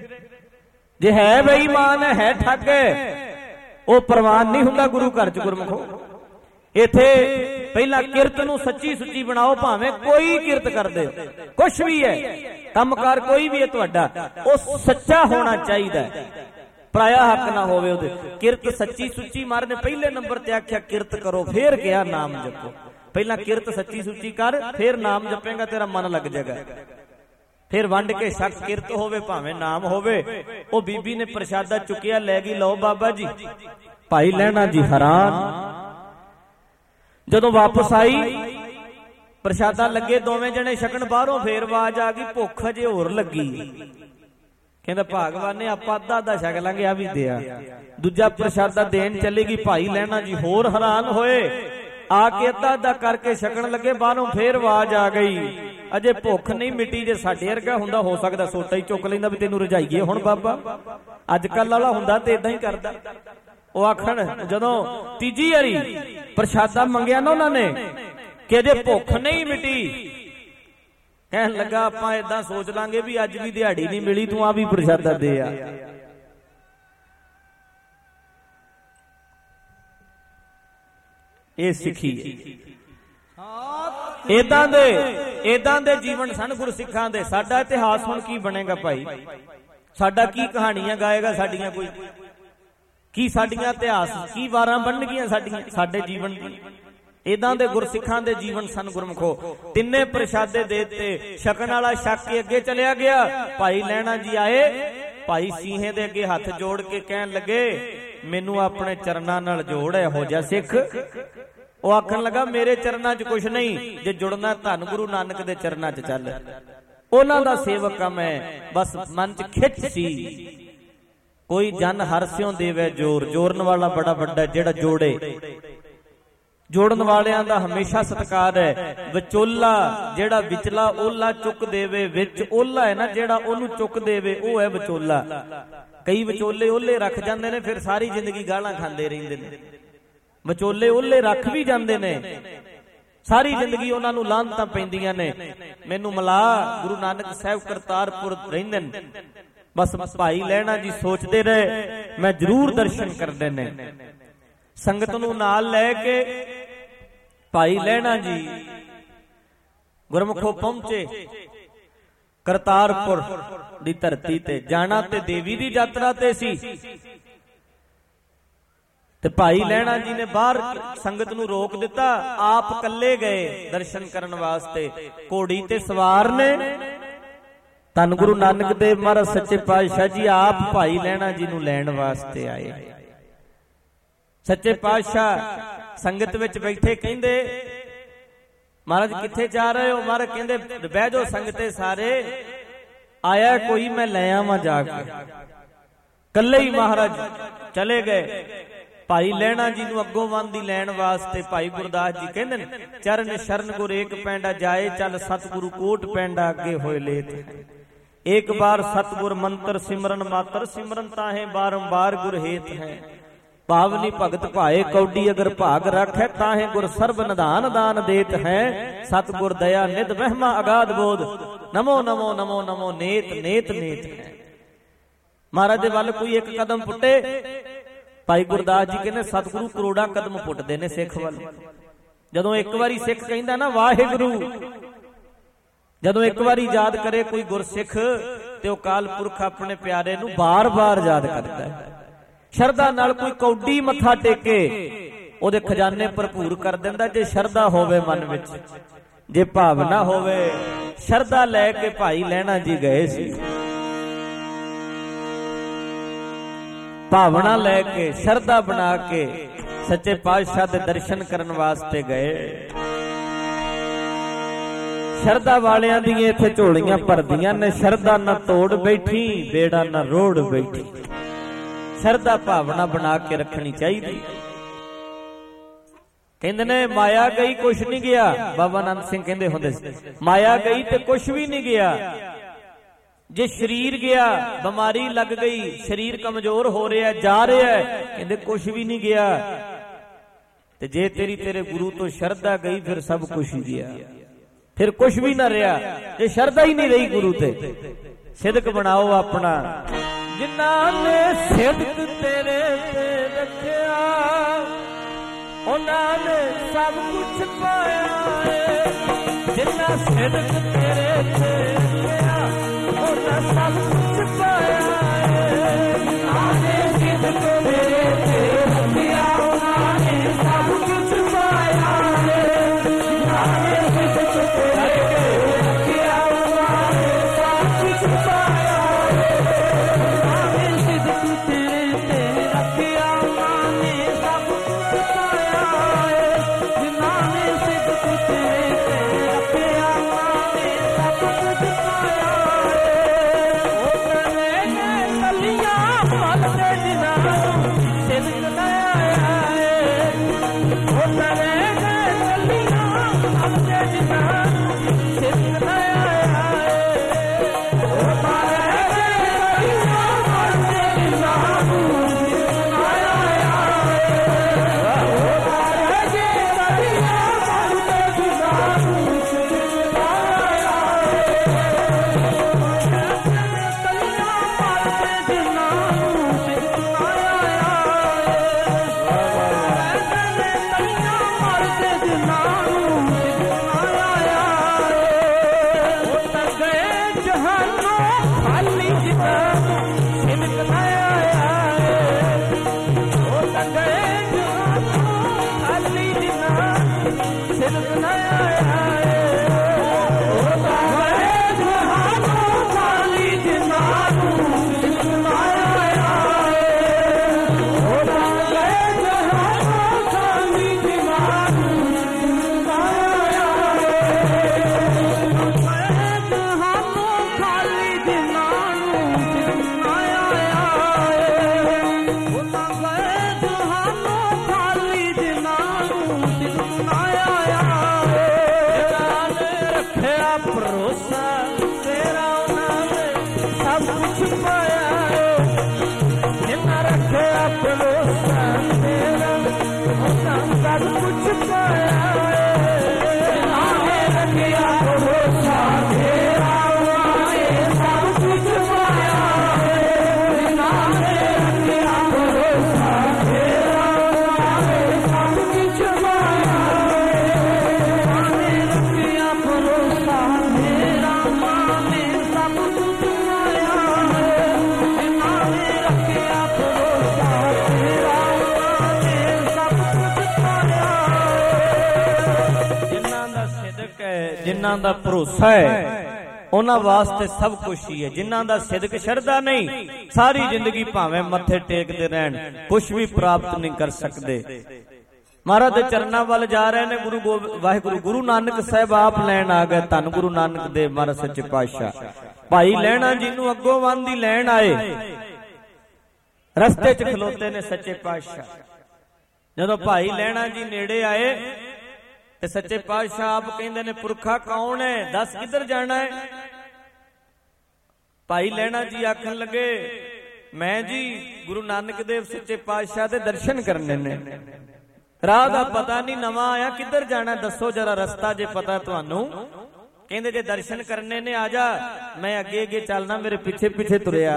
S1: ਜੇ ਹੈ ਬੇਈਮਾਨ ਹੈ, ਠੱਗ ਹੈ, ਉਹ ਪ੍ਰਵਾਨ ਨਹੀਂ ਹੁੰਦਾ ਗੁਰੂ ਘਰ ਚ। ਗੁਰਮੁਖੋ, ਇੱਥੇ ਪਹਿਲਾਂ ਕਿਰਤ ਨੂੰ ਸੱਚੀ ਸੁੱਚੀ ਬਣਾਓ। ਭਾਵੇਂ ਕੋਈ ਕਿਰਤ ਕਰਦੇ, ਕੁਛ ਵੀ ਹੈ, ਕੰਮਕਾਰ ਕੋਈ ਵੀ ਹੈ ਤੁਹਾਡਾ, ਉਹ ਸੱਚਾ ਹੋਣਾ ਚਾਹੀਦਾ, ਪਰਾਇਆ ਹੱਕ ਨਾ ਹੋਵੇ ਉਹਦੇ। ਕਿਰਤ ਸੱਚੀ ਸੁੱਚੀ ਮਹਾਰਾਜ ਨੇ ਪਹਿਲੇ ਨੰਬਰ ਤੇ ਆਖਿਆ ਕਿਰਤ ਕਰੋ, ਫੇਰ ਕਿਹਾ ਨਾਮ ਜਪੋ। ਪਹਿਲਾਂ ਕਿਰਤ ਸੱਚੀ ਸੁੱਚੀ ਕਰ, ਫੇਰ ਨਾਮ ਜਪੇਗਾ, ਤੇਰਾ ਮਨ ਲੱਗ ਜਾਏਗਾ। ਫਿਰ ਵੰਡ ਕੇ ਛਕ, ਕਿਰਤ ਹੋਵੇ ਭਾਵੇਂ ਨਾਮ ਹੋਵੇ। ਉਹ ਬੀਬੀ ਨੇ ਪ੍ਰਸ਼ਾਦਾ ਚੁੱਕਿਆ, ਲੈ ਗਈ, ਲਓ ਬਾਬਾ ਜੀ। ਭਾਈ ਲਹਿਣਾ ਜੀ ਹੈਰਾਨ। ਜਦੋਂ ਵਾਪਸ ਆਈ ਪ੍ਰਸ਼ਾਦਾ ਲੱਗੇ ਦੋਵੇਂ ਜਣੇ ਛਕਣ, ਬਾਹਰੋਂ ਫੇਰ ਆਵਾਜ਼ ਆ ਗਈ ਭੁੱਖ ਅਜੇ ਹੋਰ ਲੱਗੀ। ਕਹਿੰਦਾ ਭਗਵਾਨ ਨੇ ਆਪਾਂ ਅੱਧਾ ਅੱਧਾ ਛਕ ਲਾਂਗੇ, ਆ ਵੀ ਦਿਆ। ਦੂਜਾ ਪ੍ਰਸ਼ਾਦਾ ਦੇਣ ਚੱਲੇਗੀ, ਭਾਈ ਲਹਿਣਾ ਜੀ ਹੋਰ ਹੈਰਾਨ ਹੋਏ, ਆ ਕੇ ਅੱਧਾ ਅੱਧਾ ਕਰਕੇ ਛਕਣ ਲੱਗੇ, ਬਾਹਰੋਂ ਫੇਰ ਆਵਾਜ਼ ਆ ਗਈ ਅਜੇ ਭੁੱਖ ਨਹੀਂ ਮਿਟੀ। ਜੇ ਸਾਡੇ ਵਰਗਾ ਹੁੰਦਾ ਹੋ ਸਕਦਾ ਸੋਟਾ ਹੀ ਚੁੱਕ ਲੈਂਦਾ ਵੀ ਤੈਨੂੰ ਰਜਾਈਏ ਹੁਣ ਬਾਬਾ, ਅੱਜ ਕੱਲ ਵਾਲਾ ਹੁੰਦਾ ਤੇ ਇਦਾਂ ਹੀ ਕਰਦਾ। ਉਹ ਆਖਣ ਜਦੋਂ ਤੀਜੀ ਵਾਰੀ ਪ੍ਰਸ਼ਾਦਾ ਮੰਗਿਆ ਨਾ ਉਹਨਾਂ ਨੇ ਕਿ ਅਜੇ ਭੁੱਖ ਨਹੀਂ ਮਿਟੀ, ਕਹਿਣ ਲੱਗਾ ਆਪਾਂ ਏਦਾਂ ਸੋਚ ਲਾਂਗੇ ਵੀ ਅੱਜ ਵੀ ਦਿਹਾੜੀ ਨਹੀਂ ਮਿਲੀ, ਤੂੰ ਆ ਵੀ ਪ੍ਰਸ਼ਾਦਾ ਦੇ ਆ। ਇਹ ਸਿੱਖੀ ਏਦਾਂ ਦੇ ਏਦਾਂ ਦੇ ਜੀਵਨ ਸਨ ਗੁਰਸਿੱਖਾਂ ਦੇ। ਸਾਡਾ ਇਤਿਹਾਸ ਹੁਣ ਕੀ ਬਣੇਗਾ ਭਾਈ? ਸਾਡਾ ਕੀ ਕਹਾਣੀਆਂ ਗਾਏਗਾ ਸਾਡੀਆਂ? ਕੋਈ ਕੀ ਸਾਡੀਆਂ ਇਤਿਹਾਸ ਕੀ ਵਾਰਾਂ ਬਣਨਗੀਆਂ ਸਾਡੀਆਂ ਸਾਡੇ ਜੀਵਨ ਦੀ? ਏਦਾਂ ਦੇ ਗੁਰਸਿੱਖਾਂ ਦੇ ਜੀਵਨ ਸਨ ਗੁਰਮਖੋ। ਤਿੰਨੇ ਪ੍ਰਸ਼ਾਦੇ ਦੇ ਦਿੱਤੇ, ਛਕਣ ਵਾਲਾ ਛਕ ਕੇ ਅੱਗੇ ਚਲਿਆ ਗਿਆ। ਭਾਈ ਲਹਿਣਾ ਜੀ ਆਏ, ਭਾਈ ਸੀਹੇ ਦੇ ਅੱਗੇ ਹੱਥ ਜੋੜ ਕੇ ਕਹਿਣ ਲੱਗੇ ਮੈਨੂੰ ਆਪਣੇ ਚਰਨਾਂ ਨਾਲ ਜੋੜ, ਇਹੋ ਜਿਹਾ ਸਿੱਖ। ਉਹ ਆਖਣ ਲੱਗਾ ਮੇਰੇ ਚਰਨਾਂ 'ਚ ਕੁਛ ਨਹੀਂ, ਜੇ ਜੁੜਨਾ ਧੰਨ ਗੁਰੂ ਨਾਨਕ ਦੇ ਚਰਨਾਂ 'ਚ ਚੱਲ, ਉਹਨਾਂ ਦਾ ਸੇਵਕ ਆ ਮੈਂ। ਬਸ ਮਨ 'ਚ ਖਿੱਚ ਸੀ, ਕੋਈ ਜਨ ਹਰਸਿਓ ਦੇਵੇ ਜੋਰ, ਜੋੜਨ ਵਾਲਾ ਬੜਾ ਵੱਡਾ ਜਿਹੜਾ ਜੋੜੇ। ਜੋੜਨ ਵਾਲਿਆਂ ਦਾ ਹਮੇਸ਼ਾ ਸਤਿਕਾਰ ਹੈ। ਵਿਚੋਲਾ ਜਿਹੜਾ ਵਿਚਲਾ ਓਲਾ ਚੁੱਕ ਦੇਵੇ, ਵਿੱਚ ਓਲਾ ਹੈ ਨਾ ਜਿਹੜਾ ਉਹਨੂੰ ਚੁੱਕ ਦੇਵੇ, ਉਹ ਹੈ ਵਿਚੋਲਾ। ਕਈ ਵਿਚੋਲੇ ਓਲੇ ਰੱਖ ਜਾਂਦੇ ਨੇ, ਫਿਰ ਸਾਰੀ ਜ਼ਿੰਦਗੀ ਗਾਲਾਂ ਖਾਂਦੇ ਰਹਿੰਦੇ ਨੇ। ਵਿਚੋਲੇ ਓਲੇ ਰੱਖ ਵੀ ਜਾਂਦੇ ਨੇ, ਸਾਰੀ ਜ਼ਿੰਦਗੀ ਉਹਨਾਂ ਨੂੰ ਲਾਹਨਤਾਂ ਪੈਂਦੀਆਂ ਨੇ। ਮੈਨੂੰ ਮਿਲਾ ਗੁਰੂ ਨਾਨਕ ਸਾਹਿਬ ਕਰਤਾਰਪੁਰ ਰਹਿੰਦੇ ਨੇ, ਬਸ ਭਾਈ ਲਹਿਣਾ ਜੀ ਸੋਚਦੇ ਰਹੇ ਮੈਂ ਜ਼ਰੂਰ ਦਰਸ਼ਨ ਕਰਦੇ ਨੇ। ਸੰਗਤ ਨੂੰ ਨਾਲ ਲੈ ਕੇ ਭਾਈ ਲਹਿਣਾ ਜੀ ਗੁਰਮੁਖੋਂ ਪਹੁੰਚੇ ਕਰਤਾਰਪੁਰ ਦੀ ਧਰਤੀ ਤੇ। ਜਾਣਾ ਤੇ ਦੇਵੀ ਦੀ ਯਾਤਰਾ ਤੇ ਸੀ, ਤੇ ਭਾਈ ਲਹਿਣਾ ਜੀ ਨੇ ਬਾਹਰ ਸੰਗਤ ਨੂੰ ਰੋਕ ਦਿੱਤਾ, ਆਪ ਇਕੱਲੇ ਗਏ ਦਰਸ਼ਨ ਕਰਨ ਵਾਸਤੇ। ਘੋੜੀ ਤੇ ਸਵਾਰ ਨੇ ਧੰਨ ਗੁਰੂ ਨਾਨਕ ਦੇਵ ਮਹਾਰਾਜ ਸੱਚੇ ਪਾਤਸ਼ਾਹ ਜੀ ਆਪ ਭਾਈ ਲਹਿਣਾ ਜੀ ਨੂੰ ਲੈਣ ਵਾਸਤੇ ਆਏ। ਸੱਚੇ ਪਾਤਸ਼ਾਹ ਸੰਗਤ ਵਿੱਚ ਬੈਠੇ ਕਹਿੰਦੇ ਮਹਾਰਾਜ ਕਿੱਥੇ ਜਾ ਰਹੇ ਹੋ? ਮਹਾਰਾਜ ਕਹਿੰਦੇ ਬਹਿ ਜਾਓ ਸੰਗਤੇ ਸਾਰੇ, ਆਇਆ ਕੋਈ ਮੈਂ ਲੈ ਆਵਾਂ ਜਾ ਕੇ। ਕੱਲੇ ਹੀ ਮਹਾਰਾਜ ਚਲੇ ਗਏ। ਭਾਈ ਲਹਿਣਾ ਜੀ ਨੂੰ ਅੱਗੋਂ ਵੰਦੀ ਲੈਣ ਵਾਸਤੇ ਭਾਈ ਗੁਰਦਾਸ ਜੀ ਕਹਿੰਦੇ ਨੇ ਚਰਨ ਸ਼ਰਨ ਗੁਰ ਏਕ ਪੈਂਡਾ ਜਾਏ, ਚੱਲ ਸਤਿਗੁਰੂ ਕੋਟ ਪੈਂਡਾ ਅੱਗੇ ਹੋਏ ਲੇਤ। ਇੱਕ ਬਾਰ ਸਤਿਗੁਰ ਮੰਤਰ ਸਿਮਰਨ ਮਾਤਰ, ਸਿਮਰਨ ਤਾਹੇ ਬਾਰੰਬਾਰ ਗੁਰ ਹੇਤ ਹੈ। ਪਾਵਨੀ ਭਗਤ ਭਾਏ ਕੌਡੀ ਅਗਰ ਭਾਗ ਰੱਖੈ, ਤਾਹੇ ਗੁਰ ਸਰਬ ਨਿਧਾਨ ਦਾਨ ਦੇਤ ਹੈ। ਸਤਿਗੁਰ ਦਇਆ ਨਿਧ ਵਹਿਮਾ ਅਗਾਧ ਬੋਧ, ਨਮੋ ਨਮੋ ਨਮੋ ਨਮੋ ਨੇਤ ਨੇਤ ਨੇਤ ਹੈ। ਮਹਾਰਾਜ ਦੇ ਵੱਲ ਕੋਈ ਇੱਕ ਕਦਮ ਪੁੱਟੇ, ਭਾਈ ਗੁਰਦਾਸ ਜੀ ਕਹਿੰਦੇ ਸਤਿਗੁਰੂ ਕਰੋੜਾਂ ਕਦਮ ਪੁੱਟਦੇ ਨੇ ਸਿੱਖ ਵੱਲ। ਜਦੋਂ ਇੱਕ ਵਾਰੀ ਸਿੱਖ ਕਹਿੰਦਾ ਨਾ ਵਾਹਿਗੁਰੂ, ਜਦੋਂ ਇੱਕ ਵਾਰੀ ਯਾਦ ਕਰੇ ਕੋਈ ਗੁਰਸਿੱਖ ਤੇ ਉਹ ਕਾਲ ਪੁਰਖ ਆਪਣੇ ਪਿਆਰੇ ਨੂੰ ਬਾਰ-ਬਾਰ ਯਾਦ ਕਰਦਾ ਹੈ। ਸ਼ਰਧਾ ਨਾਲ ਕੋਈ ਕੌਡੀ ਮੱਥਾ ਟੇਕੇ, ਉਹਦੇ ਖਜ਼ਾਨੇ ਭਰਪੂਰ ਕਰ ਦਿੰਦਾ ਜੇ ਸ਼ਰਧਾ ਹੋਵੇ ਮਨ ਵਿੱਚ, ਜੇ ਭਾਵਨਾ ਹੋਵੇ। ਸ਼ਰਧਾ ਲੈ ਕੇ ਭਾਈ ਲਹਿਣਾ ਜੀ ਗਏ ਸੀ, ਭਾਵਨਾ ਲੈ ਕੇ ਸ਼ਰਧਾ ਬਣਾ ਕੇ ਸੱਚੇ ਪਾਤਸ਼ਾਹ ਦੇ ਦਰਸ਼ਨ ਕਰਨ ਵਾਸਤੇ ਗਏ। ਸ਼ਰਧਾ ਵਾਲਿਆਂ ਦੀਆਂ ਇੱਥੇ ਝੋਲੀਆਂ ਭਰਦੀਆਂ ਨੇ, ਸ਼ਰਧਾ ਨਾ ਤੋੜ ਬੈਠੀ ਬੇੜਾ ਨਾ ਰੋੜ ਬੈਠੀ। ਸ਼ਰਧਾ ਭਾਵਨਾ ਬਣਾ ਕੇ ਰੱਖਣੀ ਚਾਹੀਦੀ। ਕਹਿੰਦੇ ਨੇ ਮਾਇਆ ਗਈ ਕੁਛ ਨਹੀਂ ਗਿਆ। ਬਾਬਾ ਆਨੰਦ ਸਿੰਘ ਕਹਿੰਦੇ ਹੁੰਦੇ ਸੀ ਮਾਇਆ ਗਈ ਤੇ ਕੁਛ ਵੀ ਨਹੀਂ ਗਿਆ। ਜੇ ਸਰੀਰ ਗਿਆ, ਬਿਮਾਰੀ ਲੱਗ ਗਈ, ਸਰੀਰ ਕਮਜ਼ੋਰ ਹੋ ਰਿਹਾ ਜਾ ਰਿਹਾ, ਕਹਿੰਦੇ ਕੁਛ ਵੀ ਨਹੀਂ ਗਿਆ। ਤੇ ਜੇ ਤੇਰੀ ਤੇਰੇ ਗੁਰੂ ਤੋਂ ਸ਼ਰਧਾ ਗਈ ਫਿਰ ਸਭ ਕੁਛ ਹੀ ਗਿਆ, ਫਿਰ ਕੁਛ ਵੀ ਨਾ ਰਿਹਾ। ਜੇ ਸ਼ਰਧਾ ਹੀ ਨਹੀਂ ਰਹੀ ਗੁਰੂ ਤੇ, ਸਿਦਕ ਬਣਾਓ ਆਪਣਾ। ਜਿਨ੍ਹਾਂ ਨੇ ਸਿਦਕ ਤੇਰੇ ਤੇ ਰੱਖਿਆ, ਉਹਨਾਂ ਨੇ ਸਭ ਕੁਛ ਪਾਇਆ ਏ। ਜਿਨ੍ਹਾਂ ਸਿਦਕ ਤੇਰੇ ਤੇ ਰੱਖਿਆ, ਉਹਨਾਂ ਸਭ ਕੁਛ ਪਾਇਆ ਏ। ਜਿਨ੍ਹਾਂ ਨੇ ਸਿਦਕ ਤੇਰੇ ਤੇ ਰੱਖਿਆ, ਉਹਨਾਂ ਨੇ ਸਭ ਕੁਛ ਪਾਇਆ ਏ। ਜਿਨ੍ਹਾਂ ਨੇ ਸਿਦਕ ਤੇਰੇ ਤੇ ਰੱਖਿਆ, ਉਹਨਾਂ ਨੇ ਸਭ ਕੁਛ ਪਾਇਆ ਏ। ਜਿਨ੍ਹਾਂ ਨੇ ਸਿਦਕ ਤੇਰੇ ਤੇ ਰੱਖਿਆ, ਉਹਨਾਂ ਨੇ ਸਭ ਕੁਛ ਪਾਇਆ ਏ। ਜਿਨ੍ਹਾਂ ਨੇ ਸਿਦਕ ਤੇਰੇ ਤੇ रखिया भरोसा तेरा उन्होंने सब कुछ पाया जिन्ना रखिया भरोसा तेरा उन्होंने सब कुछ पाया रखिया भरोसा तेरा उन्होंने सब कुछ पाया रखिया भरोसा तेरा उन्होंने सब कुछ पाया रखिया भरोसा तेरा माने सब कुछ पाया रखिया भरोसा तेरा माने सब कुछ पाया जिन्हां दा सिदक है जिन्हां दा भरोसा है उन्हां वास्ते सब कुछ ही है जिन्हां दा सिदक शरधा नहीं सारी जिंदगी भावें मत्थे टेकते रहन कुछ भी प्राप्त नहीं कर सकते। महाराज दे चरनां वल जा रहे ने गुरु वाहिगुरु गुरु नानक साहब आप लैन आ गए धन गुरु नानक देव महाराज सच्चे पातशाह भाई लैणा जी नूं अग्गों वांदी लैण आए रस्ते च खलोते ने सच्चे पातशाह जदों भाई लैणा जी नेड़े आए ते सच्चे पातशाह आप कहंदे ने पुरखा कौन है दस किधर जाना है। भाई लैणा जी आखन लगे मैं जी गुरु नानक देव सच्चे पातशाह दे दर्शन करने ने राह दा पता नहीं नवा आया किधर जाना दसो जरा रस्ता जे पता तुहानू कहंदे जे दर्शन करने ने आजा मैं अगे अगे चलना मेरे पिछे पिछे तुरिया।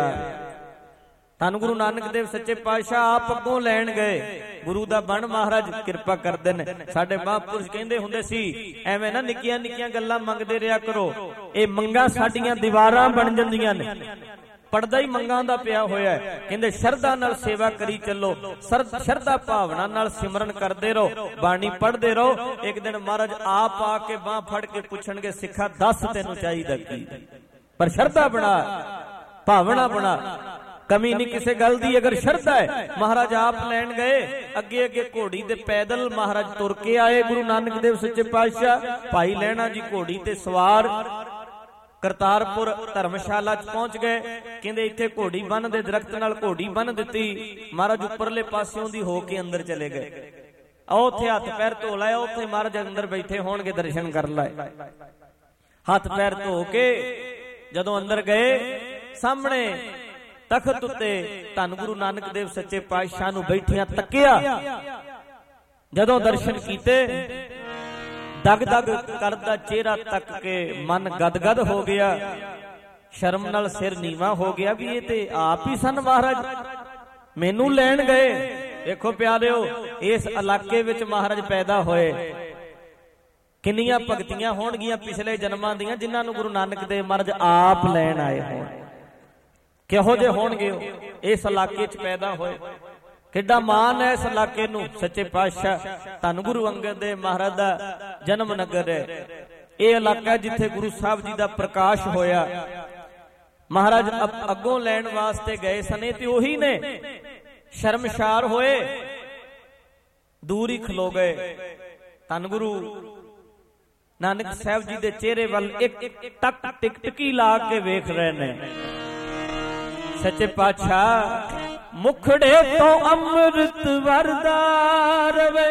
S1: धन गुरु नानक देव सच्चे पातशाह आप अगों लैण गए गुरु दा बण महाराज कृपा करदे ने साडे महापुरुष कहंदे हुंदे सी एवें ना निक्कियां निक्कियां गल्लां मंगदे रिहा करो ए मंगां साडीआं दीवारां बन जांदियां ने पड़दा ही मंगां दा पिया होया है कहंदे शरधा नाल सेवा करी चलो शरधा भावना नाल सिमरन करदे रहो बाणी पढ़दे रहो एक दिन महाराज आप आके बांह फड़ के पुछणगे सिखा दस तैनूं चाहीदा की पर शरधा बना भावना बना कमी नहीं किसी गल दी अगर शरधा है। महाराज आप लैन गए अगे अगे घोड़ी दे पैदल महाराज तुर के आए गुरु नानक देव सच्चे पातशाह भाई लैणा जी घोड़ी ते सवार करतारपुर धर्मशाला च पहुंच गए कहंदे इत्थे घोड़ी बन दे दरख्त नाल घोड़ी बन दित्ती महाराज उपरले पासियों दी हो के अंदर चले गए आओ उत्थे हथ पैर धो लाए उत्थे महाराज अंदर बैठे होणगे दर्शन कर लाए हथ पैर धो के जदों अंदर गए सामने तख्त उत्ते धन गुरु नानक देव सच्चे पातशाह नूं बैठियां तकिया जदों दर्शन कीते दग दग करदा चेहरा तक के मन गदगद हो गया शर्म नाल सिर नीवा हो गया भी ये ते आप ही सन महाराज मैनू लैण गए। देखो प्यारिओ इस इलाके विच महाराज पैदा होए किन्नियां भगतियां होणगियां पिछले जन्मां दियां जिन्हां नूं गुरु नानक देव महाराज आप लैण आए होण किहो जे होणगे इस इलाके च पैदा होए किड्डा मान है इस इलाके नूं सच्चे पातशाह धन गुरु अंगद देव महाराज दा जन्म नगर है ये इलाका जिथे गुरु साहब जी दा प्रकाश होया। महाराज अगों लैण वास्ते गए सने ते ओही ने शर्मशार होए दूर ही खलो गए धन गुरु नानक साहब जी दे चेहरे वल एक टक टिकटकी ला के वेख रहे ने सच्चे पातशाह मुखड़े तो अमृत वरदा रवे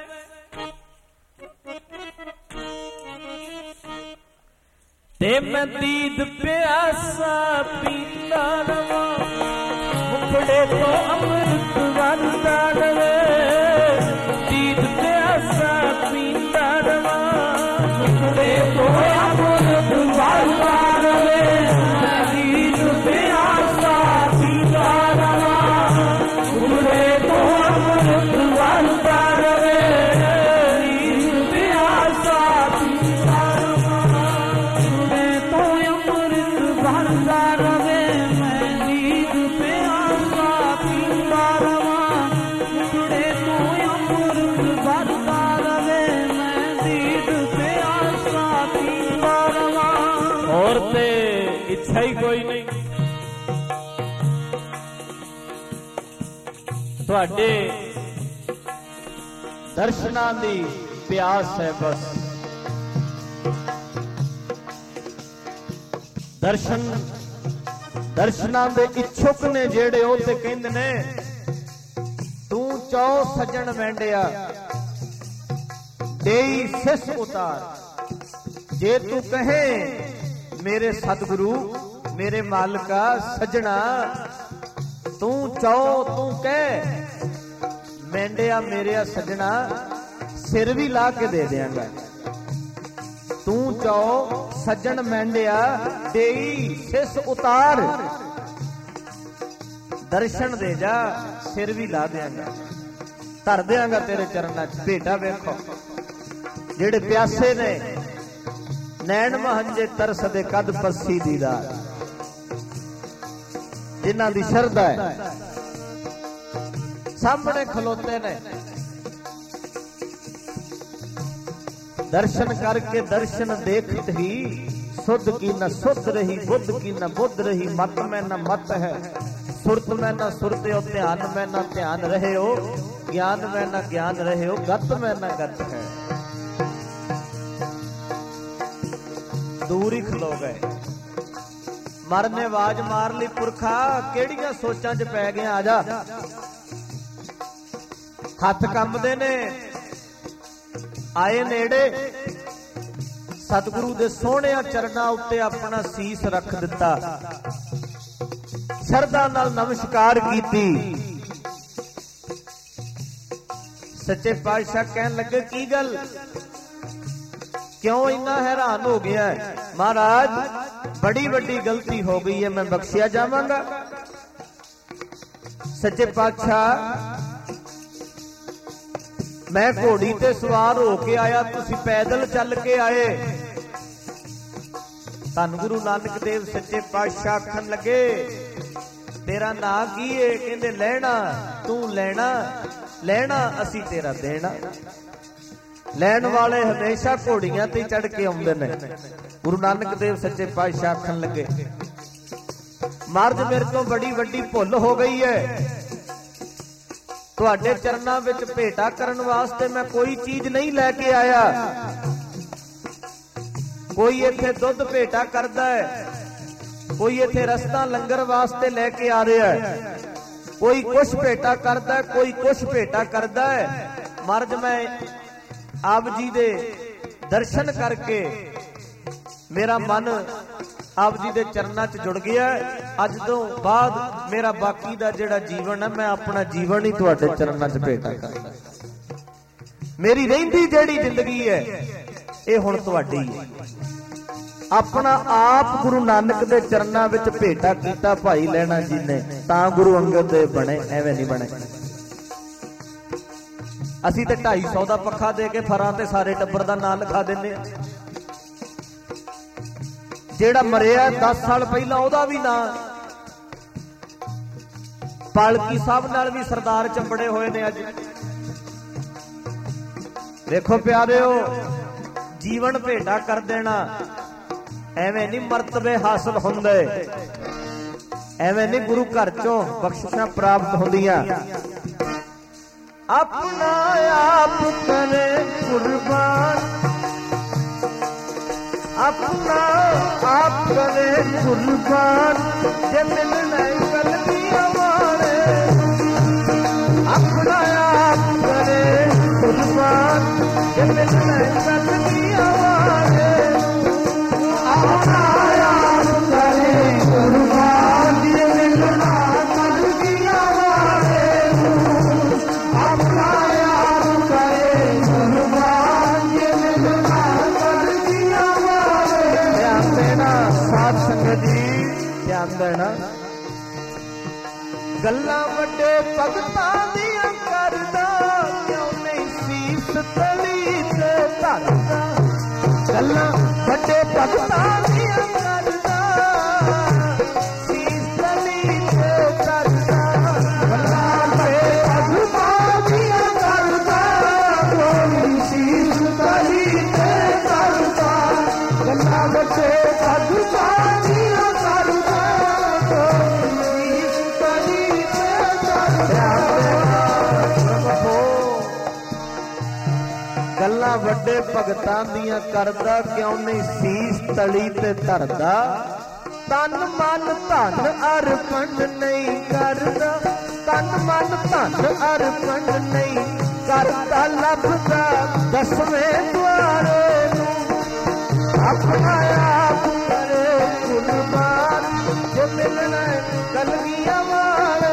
S1: ते मैं दीद प्यासा पीता रवा मुखड़े तो अमृत वरदा रवे दीद प्यासा पीता रवा मुखड़े तो अमृत वरदा रवे दीद प्यासा पीता रवा मुखड़े तो अमृत वरदा रवे दीद प्यासा पीता रवा मुखड़े तो अमृत वरदा रवे मैं दीद प्यासा पीता रवा मुखड़े तो अमृत वरदा रवे मैं दीद प्यासा पीता रवा। और ते इच्छा ही कोई नहीं तुहाडे दर्शनां दी प्यास है बस दर्शन दर्शनां दे इच्छुक ने जेड़े ओ ते कहंदे ने तू चौ सजण वैंडिया देई सिस उतार जे तू कहे मेरे सतगुरु मेरे मालिका सजना, तू चाहो तू कह मेंढिया मेरे सजना, सिर भी ला के दे देंगा। तू चाहो सज्जन मेंढिया देई सिस उतार, दर्शन दे जा सिर भी ला देंगा, धर देंगा तेरे चरणों च। भेटा वेखो जेड़े प्यासे ने नैन महंजे तरस दे कद पस्सी दीदार, जिन्हां दी शरधा है सामने खलोते ने, दर्शन करके दर्शन देखत ही सुध की न सुध रही, बुद्ध की न बुद्ध रही, मत में न मत है, सुरत में न सुरत हो, ध्यान में न ध्यान रहे हो, ज्ञान में न ज्ञान रहे हो, गत में न गत है। दूर ही खलो गए, मर ने आवाज मार ली पुरखा केड़ियां सोचां च पै गया, आजा। हथ कंबदे ने, आए नेड़े, सतगुरु दे सोहणिया चरणां उत्ते अपना सीस रख दिता, शरधा नाल नमस्कार कीती। सच्चे पातशाह कहन लगे की गल क्यों इन्ना हैरान हो गया है? महाराज बड़ी बड़ी गलती हो गई है, मैं बख्शिया जावांगा। सच्चे पातशाह मैं घोड़ी ते सवार हो के आया, तुसी पैदल चल के आए। धन गुरु नानक देव सच्चे पातशाह आखन लगे तेरा नां की है? कहंदे लैणा। तू लैणा लैणा असी तेरा देना। लैण वाले हमेशा घोड़ियां ते चढ़ के आउंदे ने। गुरु नानक देव सच्चे पातशाह आखन लगे महाराज मेरे तो बड़ी वड्डी भुल हो गई है, तुहाडे चरनां विच भेटा करन वास्ते मैं कोई चीज नहीं लैके आया। कोई इत्थे दुध भेटा करदा है, कोई इत्थे रस्ता लंगर वास्ते लैके आ रहा है, कोई कुछ भेटा करदा है, कोई कुछ भेटा करदा है। महाराज मैं आप जी दे दर्शन करके मेरा मन आप जी दे चरनां च जुड़ गया। अज तो बाद मेरा बाकी दा जिहड़ा जीवन है मैं अपना जीवन ही तुहाडे चरनां च भेटा करदा। मेरी रहिंदी जिहड़ी जिंदगी है ये हुण तुहाडी है। अपना आप गुरु नानक दे चरनां विच भेटा कीता भाई लैणा जी ने, तां गुरु अंगद देव बने, एवें नहीं बने। असी ते ढाई सौ का पखा दे के फरां ते सारे टब्बर का नाम लिखा देने। जेड़ा मरिया दस साल पहला ओदा भी ना, पालकी साहब नाल भी सरदार चंबड़े हुए ने। अज देखो प्यारेओ, जीवन भेटा कर देना एवें नहीं मरतबे हासिल हुंदे, एवें नहीं गुरु घर चों बख्शिशां प्राप्त होंदियां। अपना आप करे कुर्बान, अपना आप करे कुर्बान, जे मिलना कलमियां वाले। अपना आप करे कुर्बान, जे मिलना कलमियां वाले। अपना आप करे कुर्बान, जे मिलना कलमियां वाले। अपना आप करे कुर्बान, जे मिलना कलमियां वाले। ध्यान देना साध संगत जी, ध्यान देना। गल्लां वड्डे भगतां दियां करदा, क्यों नहीं सीस तली ते धरदा। गल्लां वड्डे भगतां दियां करदा, सीस तली ते धरदा। गल्लां वड्डे भगतां दियां करदा, कोई सीस तली ते धरदा। गल्लां वड्डे भगतां दियां करदा, गल्लां वड्डे भगतां दियां करदा, क्यों नहीं सीस तली ते धरदा। तन मन धन अर्पण नहीं करदा, तन मन धन अर्पण नहीं करदा। लभदा दसवें द्वारे नूं
S2: अपना आप करे कुर्बान जे मिलना कलगियां वाले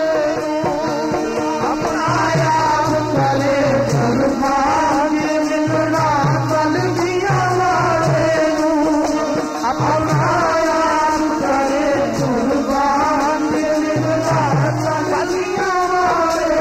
S2: अपना आप करे कुर्बान जे मिलना कलगियां वाले अपना आप करे कुर्बान जे मिलना कलगियां वाले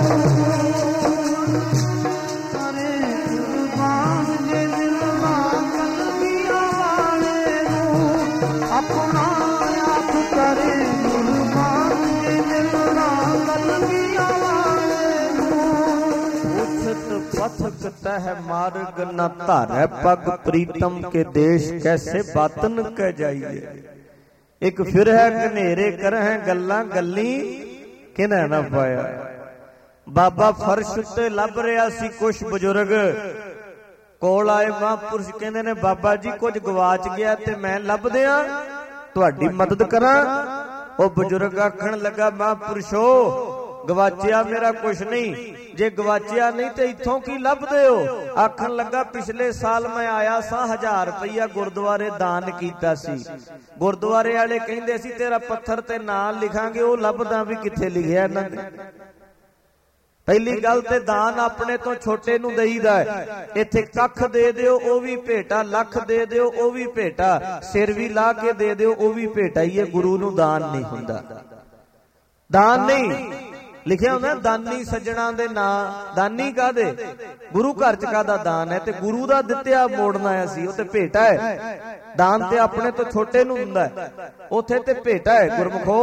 S2: अपना आप करे कुर्बान जे मिलना कलगियां वाले उठत पथक तह मार्ग न धारै पग प्रीतम के देश कैसे बातन कह जाइए एक फिर है घनेरे करह गल्लां गल्ली किन्ह ना पाया बाबा फर्श उत्ते लभ रिहा सी कुछ बजुर्ग कोल आए महापुरुष कहंदे ने बाबा जी कुछ गवाच गया ते मैं लभदिया तुहाडी मदद करा। ओ बजुर्ग आखण लगा महापुरुषो गवाचिया मेरा कुछ नहीं जे गवाचिया नहीं ते इथों की लभदे हो। आखण लगा पिछले साल मैं आया सा हजार रुपया गुरुद्वारे दान कीता सी गुरुद्वारे वाले कहंदे सी तेरा पत्थर ते नाम लिखांगे ओ लभदा भी किथे लिखिया इन्हां दे। पहली गल ते दान अपने तो छोटे नूं देईदा है इत्थे कख दे दिओ ओ भी भेटा लख दे दिओ ओ भी भेटा सिर भी ला के दे दिओ ओ भी भेटा ही है गुरु नूं दान नहीं हुंदा। दान नहीं लिखिया हुंदा दानी सज्जणा दे नां दानी कादे गुरु घर च कादा दान है ते गुरु दा दित्या मोड़ना है सी ओ ते भेटा है। दान ते अपने तो छोटे नूं हुंदा है उथे ते भेटा है गुरमुखो।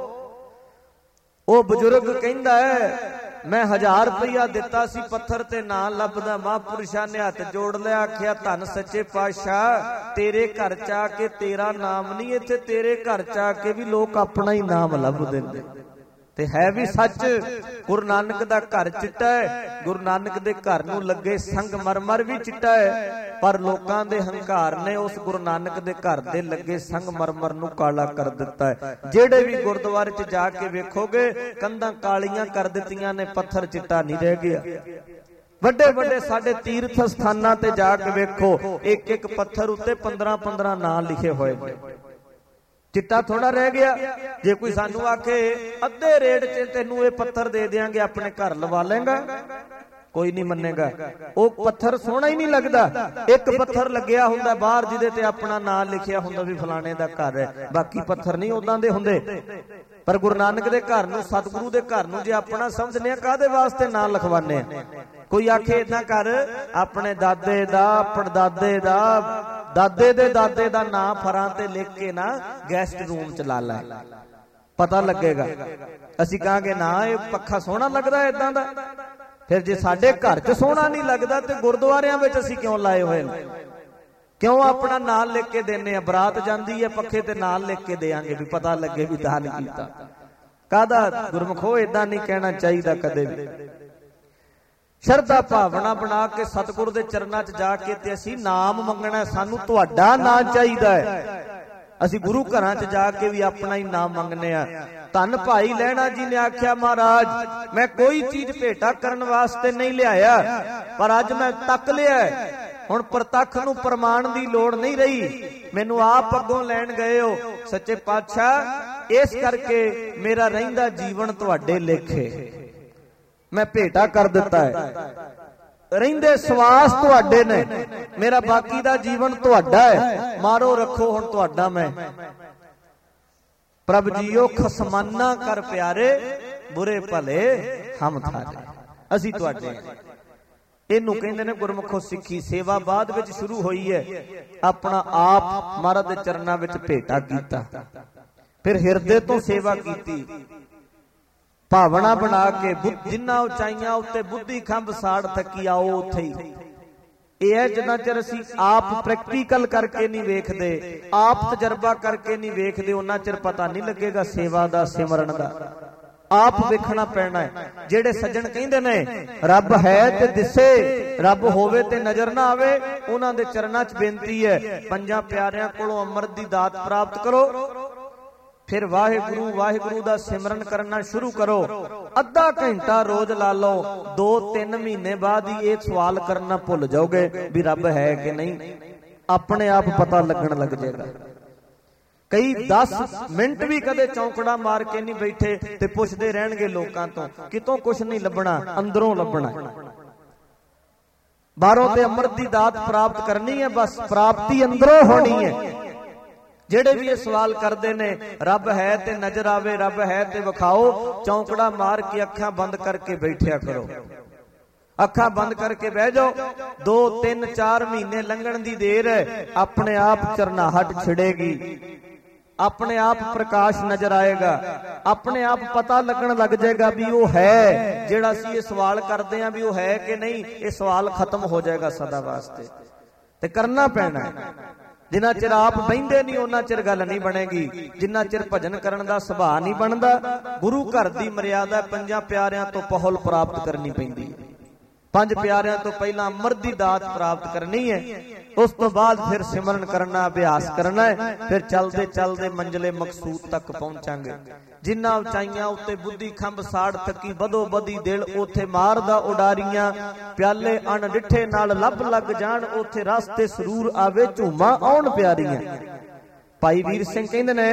S2: ओ बजुर्ग कहंदा है मैं हजार रुपया दिता सी पत्थर ते ना लभदा। महापुरुषां ने हथ जोड़ लिया आख्या धन सच्चे पातशाह तेरे घर च आके तेरा नाम नहीं इत्थे तेरे घर च आके भी लोग अपना ही नाम लभदे ने ते है भी सच। गुरु नानक दा घर चिट्टा है गुरु नानक दे घर नूं लगे संगमरमर भी चिट्टा है पर लोकां दे हंकार ने उस गुरु नानक दे घर दे लगे संगमरमर नूं काला कर दिता है। जेड़े भी गुरुद्वारे च जाके वेखोगे कंधां कालियां कर दित्तियां ने पत्थर चिट्टा नहीं रह गया। वड्डे वड्डे साडे तीर्थ स्थानां ते जाके वेखो एक एक पत्थर उत्ते पंद्रह पंद्रह नाम लिखे होए ने चिट्टा थोड़ा रह गया। जे कोई सानू आखे अद्धे रेट च तेनू ये पत्थर दे देंगे अपने घर लवा लेगा कोई नहीं मनेगा। वो पत्थर सोहना ही नहीं लगता। एक पत्थर लग्या हुंदा बाहर जिहदे ते अपना नाम लिखिया हुंदा भी फलाने दा घर है बाकी पत्थर नहीं उदां दे हुंदे। पर गुरु नानक दे घर नूं सतगुरु दे घर नूं जे अपना समझने कादे वास्ते नाम लिखवाने। कोई आखे इदां कर अपने दादे दा पड़दादे दा दादे दे दादे दा नाम फरां ते लिख के ना गेस्ट रूम च ला लै पता लगेगा। असीं कहांगे ना ये पक्खा सोहना लगदा इदां दा। फिर जे साडे घर च सोहना नहीं लगदा ते गुरुद्वारियां विच असीं क्यों लाए होए ने क्यों अपना नाम लिख के देने आ। बरात जांदी है पक्खे ते नाम लिख के देंगे भी पता लगे भी दान कीता कादा। गुरमुखो इदां नहीं कहना चाहिए कदे भी। शरधा भावना बना के सतगुरु दे चरनां च जाके ते असीं नाम मंगना सानू तुहाडा नाम चाहिदा है। असीं गुरु घरां च जाके भी अपना ही नाम मंगने आ। धन भाई लैणा जी ने आख्या महाराज मैं कोई चीज भेटा करन वास्ते नहीं लियाया पर अज मैं तक लिया हुण प्रतख नूं प्रमाण दी लोड़ नहीं रही मैनू आप अगों लैण गए हो सच्चे पातशाह इस करके मेरा रहिंदा जीवन तुहाडे लेखे मैं भेटा कर दिता है। रहिंदे सवास तुहाडे ने मेरा बाकी दा जीवन तुहाडा है। मारो रखो हुण तुहाडा मैं। प्रभ जीओ खसमाना कर प्यारे बुरे भले हम थारे असीं तुहाडे। इनू कहंदे ने गुरमुखो सिੱਖੀ सेवा बाद विच शुरू हुई है। अपना आप महाराज दे चरनां विच भेटा कीता फिर हिरदे तो सेवा कीती भावना बना के जिन्ना उचाइयां उत्ते बुद्धि खंभ साड़ थकी आओ उत्थे ही। यह जिन्ना चिर असीं आप प्रैक्टिकल करके नहीं वेखदे आप तजर्बा करके नहीं वेखदे उन्ना चिर पता नहीं लगेगा सेवा दा सिमरन दा। आप वेखना पैना है। जेड़े सज्जण कहंदे ने रब है ते दिसे रब होवे ते नजर ना आवे उन्हां दे चरनां च बेनती है पंजां प्यारियां कोलों अमृत दी दात प्राप्त करो फिर वाहिगुरु वाहिगुरु दा सिमरन करना शुरू करो। अद्धा घंटा रोज ला लो दो तीन महीने बाद ही ये सवाल करना भुल जाओगे भी रब है कि नहीं। ਆਪਣੇ ਆਪ ਪਤਾ ਲੱਗਣ ਲੱਗ ਜਾਏਗਾ। ਕਈ ਦਸ ਮਿੰਟ ਵੀ ਕਦੇ ਚੌਂਕੜਾ ਮਾਰ ਕੇ ਨਹੀਂ ਬੈਠੇ ਤੇ ਪੁੱਛਦੇ ਰਹਿਣਗੇ ਲੋਕਾਂ ਤੋਂ, ਕਿਤੋਂ ਕੁਛ ਨਹੀਂ ਲੱਭਣਾ, ਅੰਦਰੋਂ ਲੱਭਣਾ। ਬਾਹਰੋਂ ਤੇ ਅੰਮ੍ਰਿਤ ਦੀ ਦਾਤ ਪ੍ਰਾਪਤ ਕਰਨੀ ਹੈ, ਬਸ ਪ੍ਰਾਪਤੀ ਅੰਦਰੋਂ ਹੋਣੀ ਹੈ। ਜਿਹੜੇ ਵੀ ਇਹ ਸਵਾਲ ਕਰਦੇ ਨੇ ਰੱਬ ਹੈ ਤੇ ਨਜ਼ਰ ਆਵੇ, ਰੱਬ ਹੈ ਤੇ ਵਿਖਾਓ, ਚੌਂਕੜਾ ਮਾਰ ਕੇ ਅੱਖਾਂ ਬੰਦ ਕਰਕੇ ਬੈਠਿਆ ਕਰੋ। ਅੱਖਾਂ ਬੰਦ ਕਰਕੇ ਬਹਿ ਜਾਓ, ਦੋ ਤਿੰਨ ਚਾਰ ਮਹੀਨੇ ਲੰਘਣ ਦੀ ਦੇਰ ਹੈ, ਆਪਣੇ ਆਪ ਚਰਨਾਹਟ ਛਿੜੇਗੀ, ਆਪਣੇ ਆਪ ਪ੍ਰਕਾਸ਼ ਨਜ਼ਰ ਆਏਗਾ, ਆਪਣੇ ਆਪ ਪਤਾ ਲੱਗਣ ਲੱਗ ਜਾਏਗਾ ਵੀ ਉਹ ਹੈ ਜਿਹੜਾ ਅਸੀਂ ਇਹ ਸਵਾਲ ਕਰਦੇ ਆਂ ਵੀ ਉਹ ਹੈ ਕਿ ਨਹੀਂ। ਇਹ ਸਵਾਲ ਖਤਮ ਹੋ ਜਾਏਗਾ ਸਦਾ ਵਾਸਤੇ। ਤੇ ਕਰਨਾ ਪੈਣਾ ਹੈ। ਜਿੰਨਾ ਚਿਰ ਆਪ ਬਹਿੰਦੇ ਨਹੀਂ ਉਹਨਾਂ ਚਿਰ ਗੱਲ ਨਹੀਂ ਬਣੇਗੀ। ਜਿੰਨਾ ਚਿਰ ਭਜਨ ਕਰਨ ਦਾ ਸੁਭਾਅ ਨਹੀਂ ਬਣਦਾ, ਗੁਰੂ ਘਰ ਦੀ ਮਰਿਆਦਾ ਪੰਜਾਂ ਪਿਆਰਿਆਂ ਤੋਂ ਪਹੁਲ ਪ੍ਰਾਪਤ ਕਰਨੀ ਪੈਂਦੀ ਹੈ। ਪੰਜ ਪਿਆਰਿਆਂ ਤੋਂ ਪਹਿਲਾਂ ਅੰਮ੍ਰਿਤ ਦੀ ਦਾਤ ਪ੍ਰਾਪਤ ਕਰਨੀ ਹੈ, ਉਸ ਤੋਂ ਬਾਅਦ ਫਿਰ ਸਿਮਰਨ ਕਰਨਾ, ਅਭਿਆਸ ਕਰਨਾ ਹੈ। ਫਿਰ ਚੱਲਦੇ ਚੱਲਦੇ ਮੰਜ਼ਿਲੇ ਮਕਸੂਦ ਤੱਕ ਪਹੁੰਚਾਂਗੇ। ਜਿੰਨਾ ਉਚਾਈਆਂ ਉੱਤੇ ਬੁੱਧੀ ਖੰਭ ਸਾੜ ਥੱਕੀ, ਬਦੋ ਬਦੀ ਦਿਲ ਉਥੇ ਮਾਰਦਾ ਉਡਾਰੀਆਂ। ਪਿਆਲੇ ਅਣ ਡਿੱਠੇ ਨਾਲ ਲੱਭ ਲੱਗ ਜਾਣ, ਉਥੇ ਰਸ ਤੇ ਸਰੂਰ ਆਵੇ, ਝੂਮਾਂ ਆਉਣ ਪਿਆਰੀਆਂ। ਭਾਈ ਵੀਰ ਸਿੰਘ ਕਹਿੰਦੇ ਨੇ,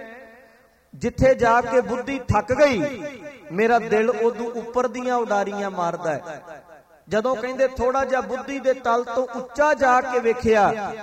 S2: ਜਿੱਥੇ ਜਾ ਕੇ ਬੁੱਧੀ ਥੱਕ ਗਈ, ਮੇਰਾ ਦਿਲ ਉਦੋਂ ਉੱਪਰ ਦੀਆਂ ਉਡਾਰੀਆਂ ਮਾਰਦਾ ਹੈ। ਜਦੋਂ ਕਹਿੰਦੇ ਥੋੜਾ ਜਿਹਾ ਬੁੱਧੀ ਦੇ ਤਲ ਤੋਂ ਉੱਚਾ ਜਾ ਕੇ ਵੇਖਿਆ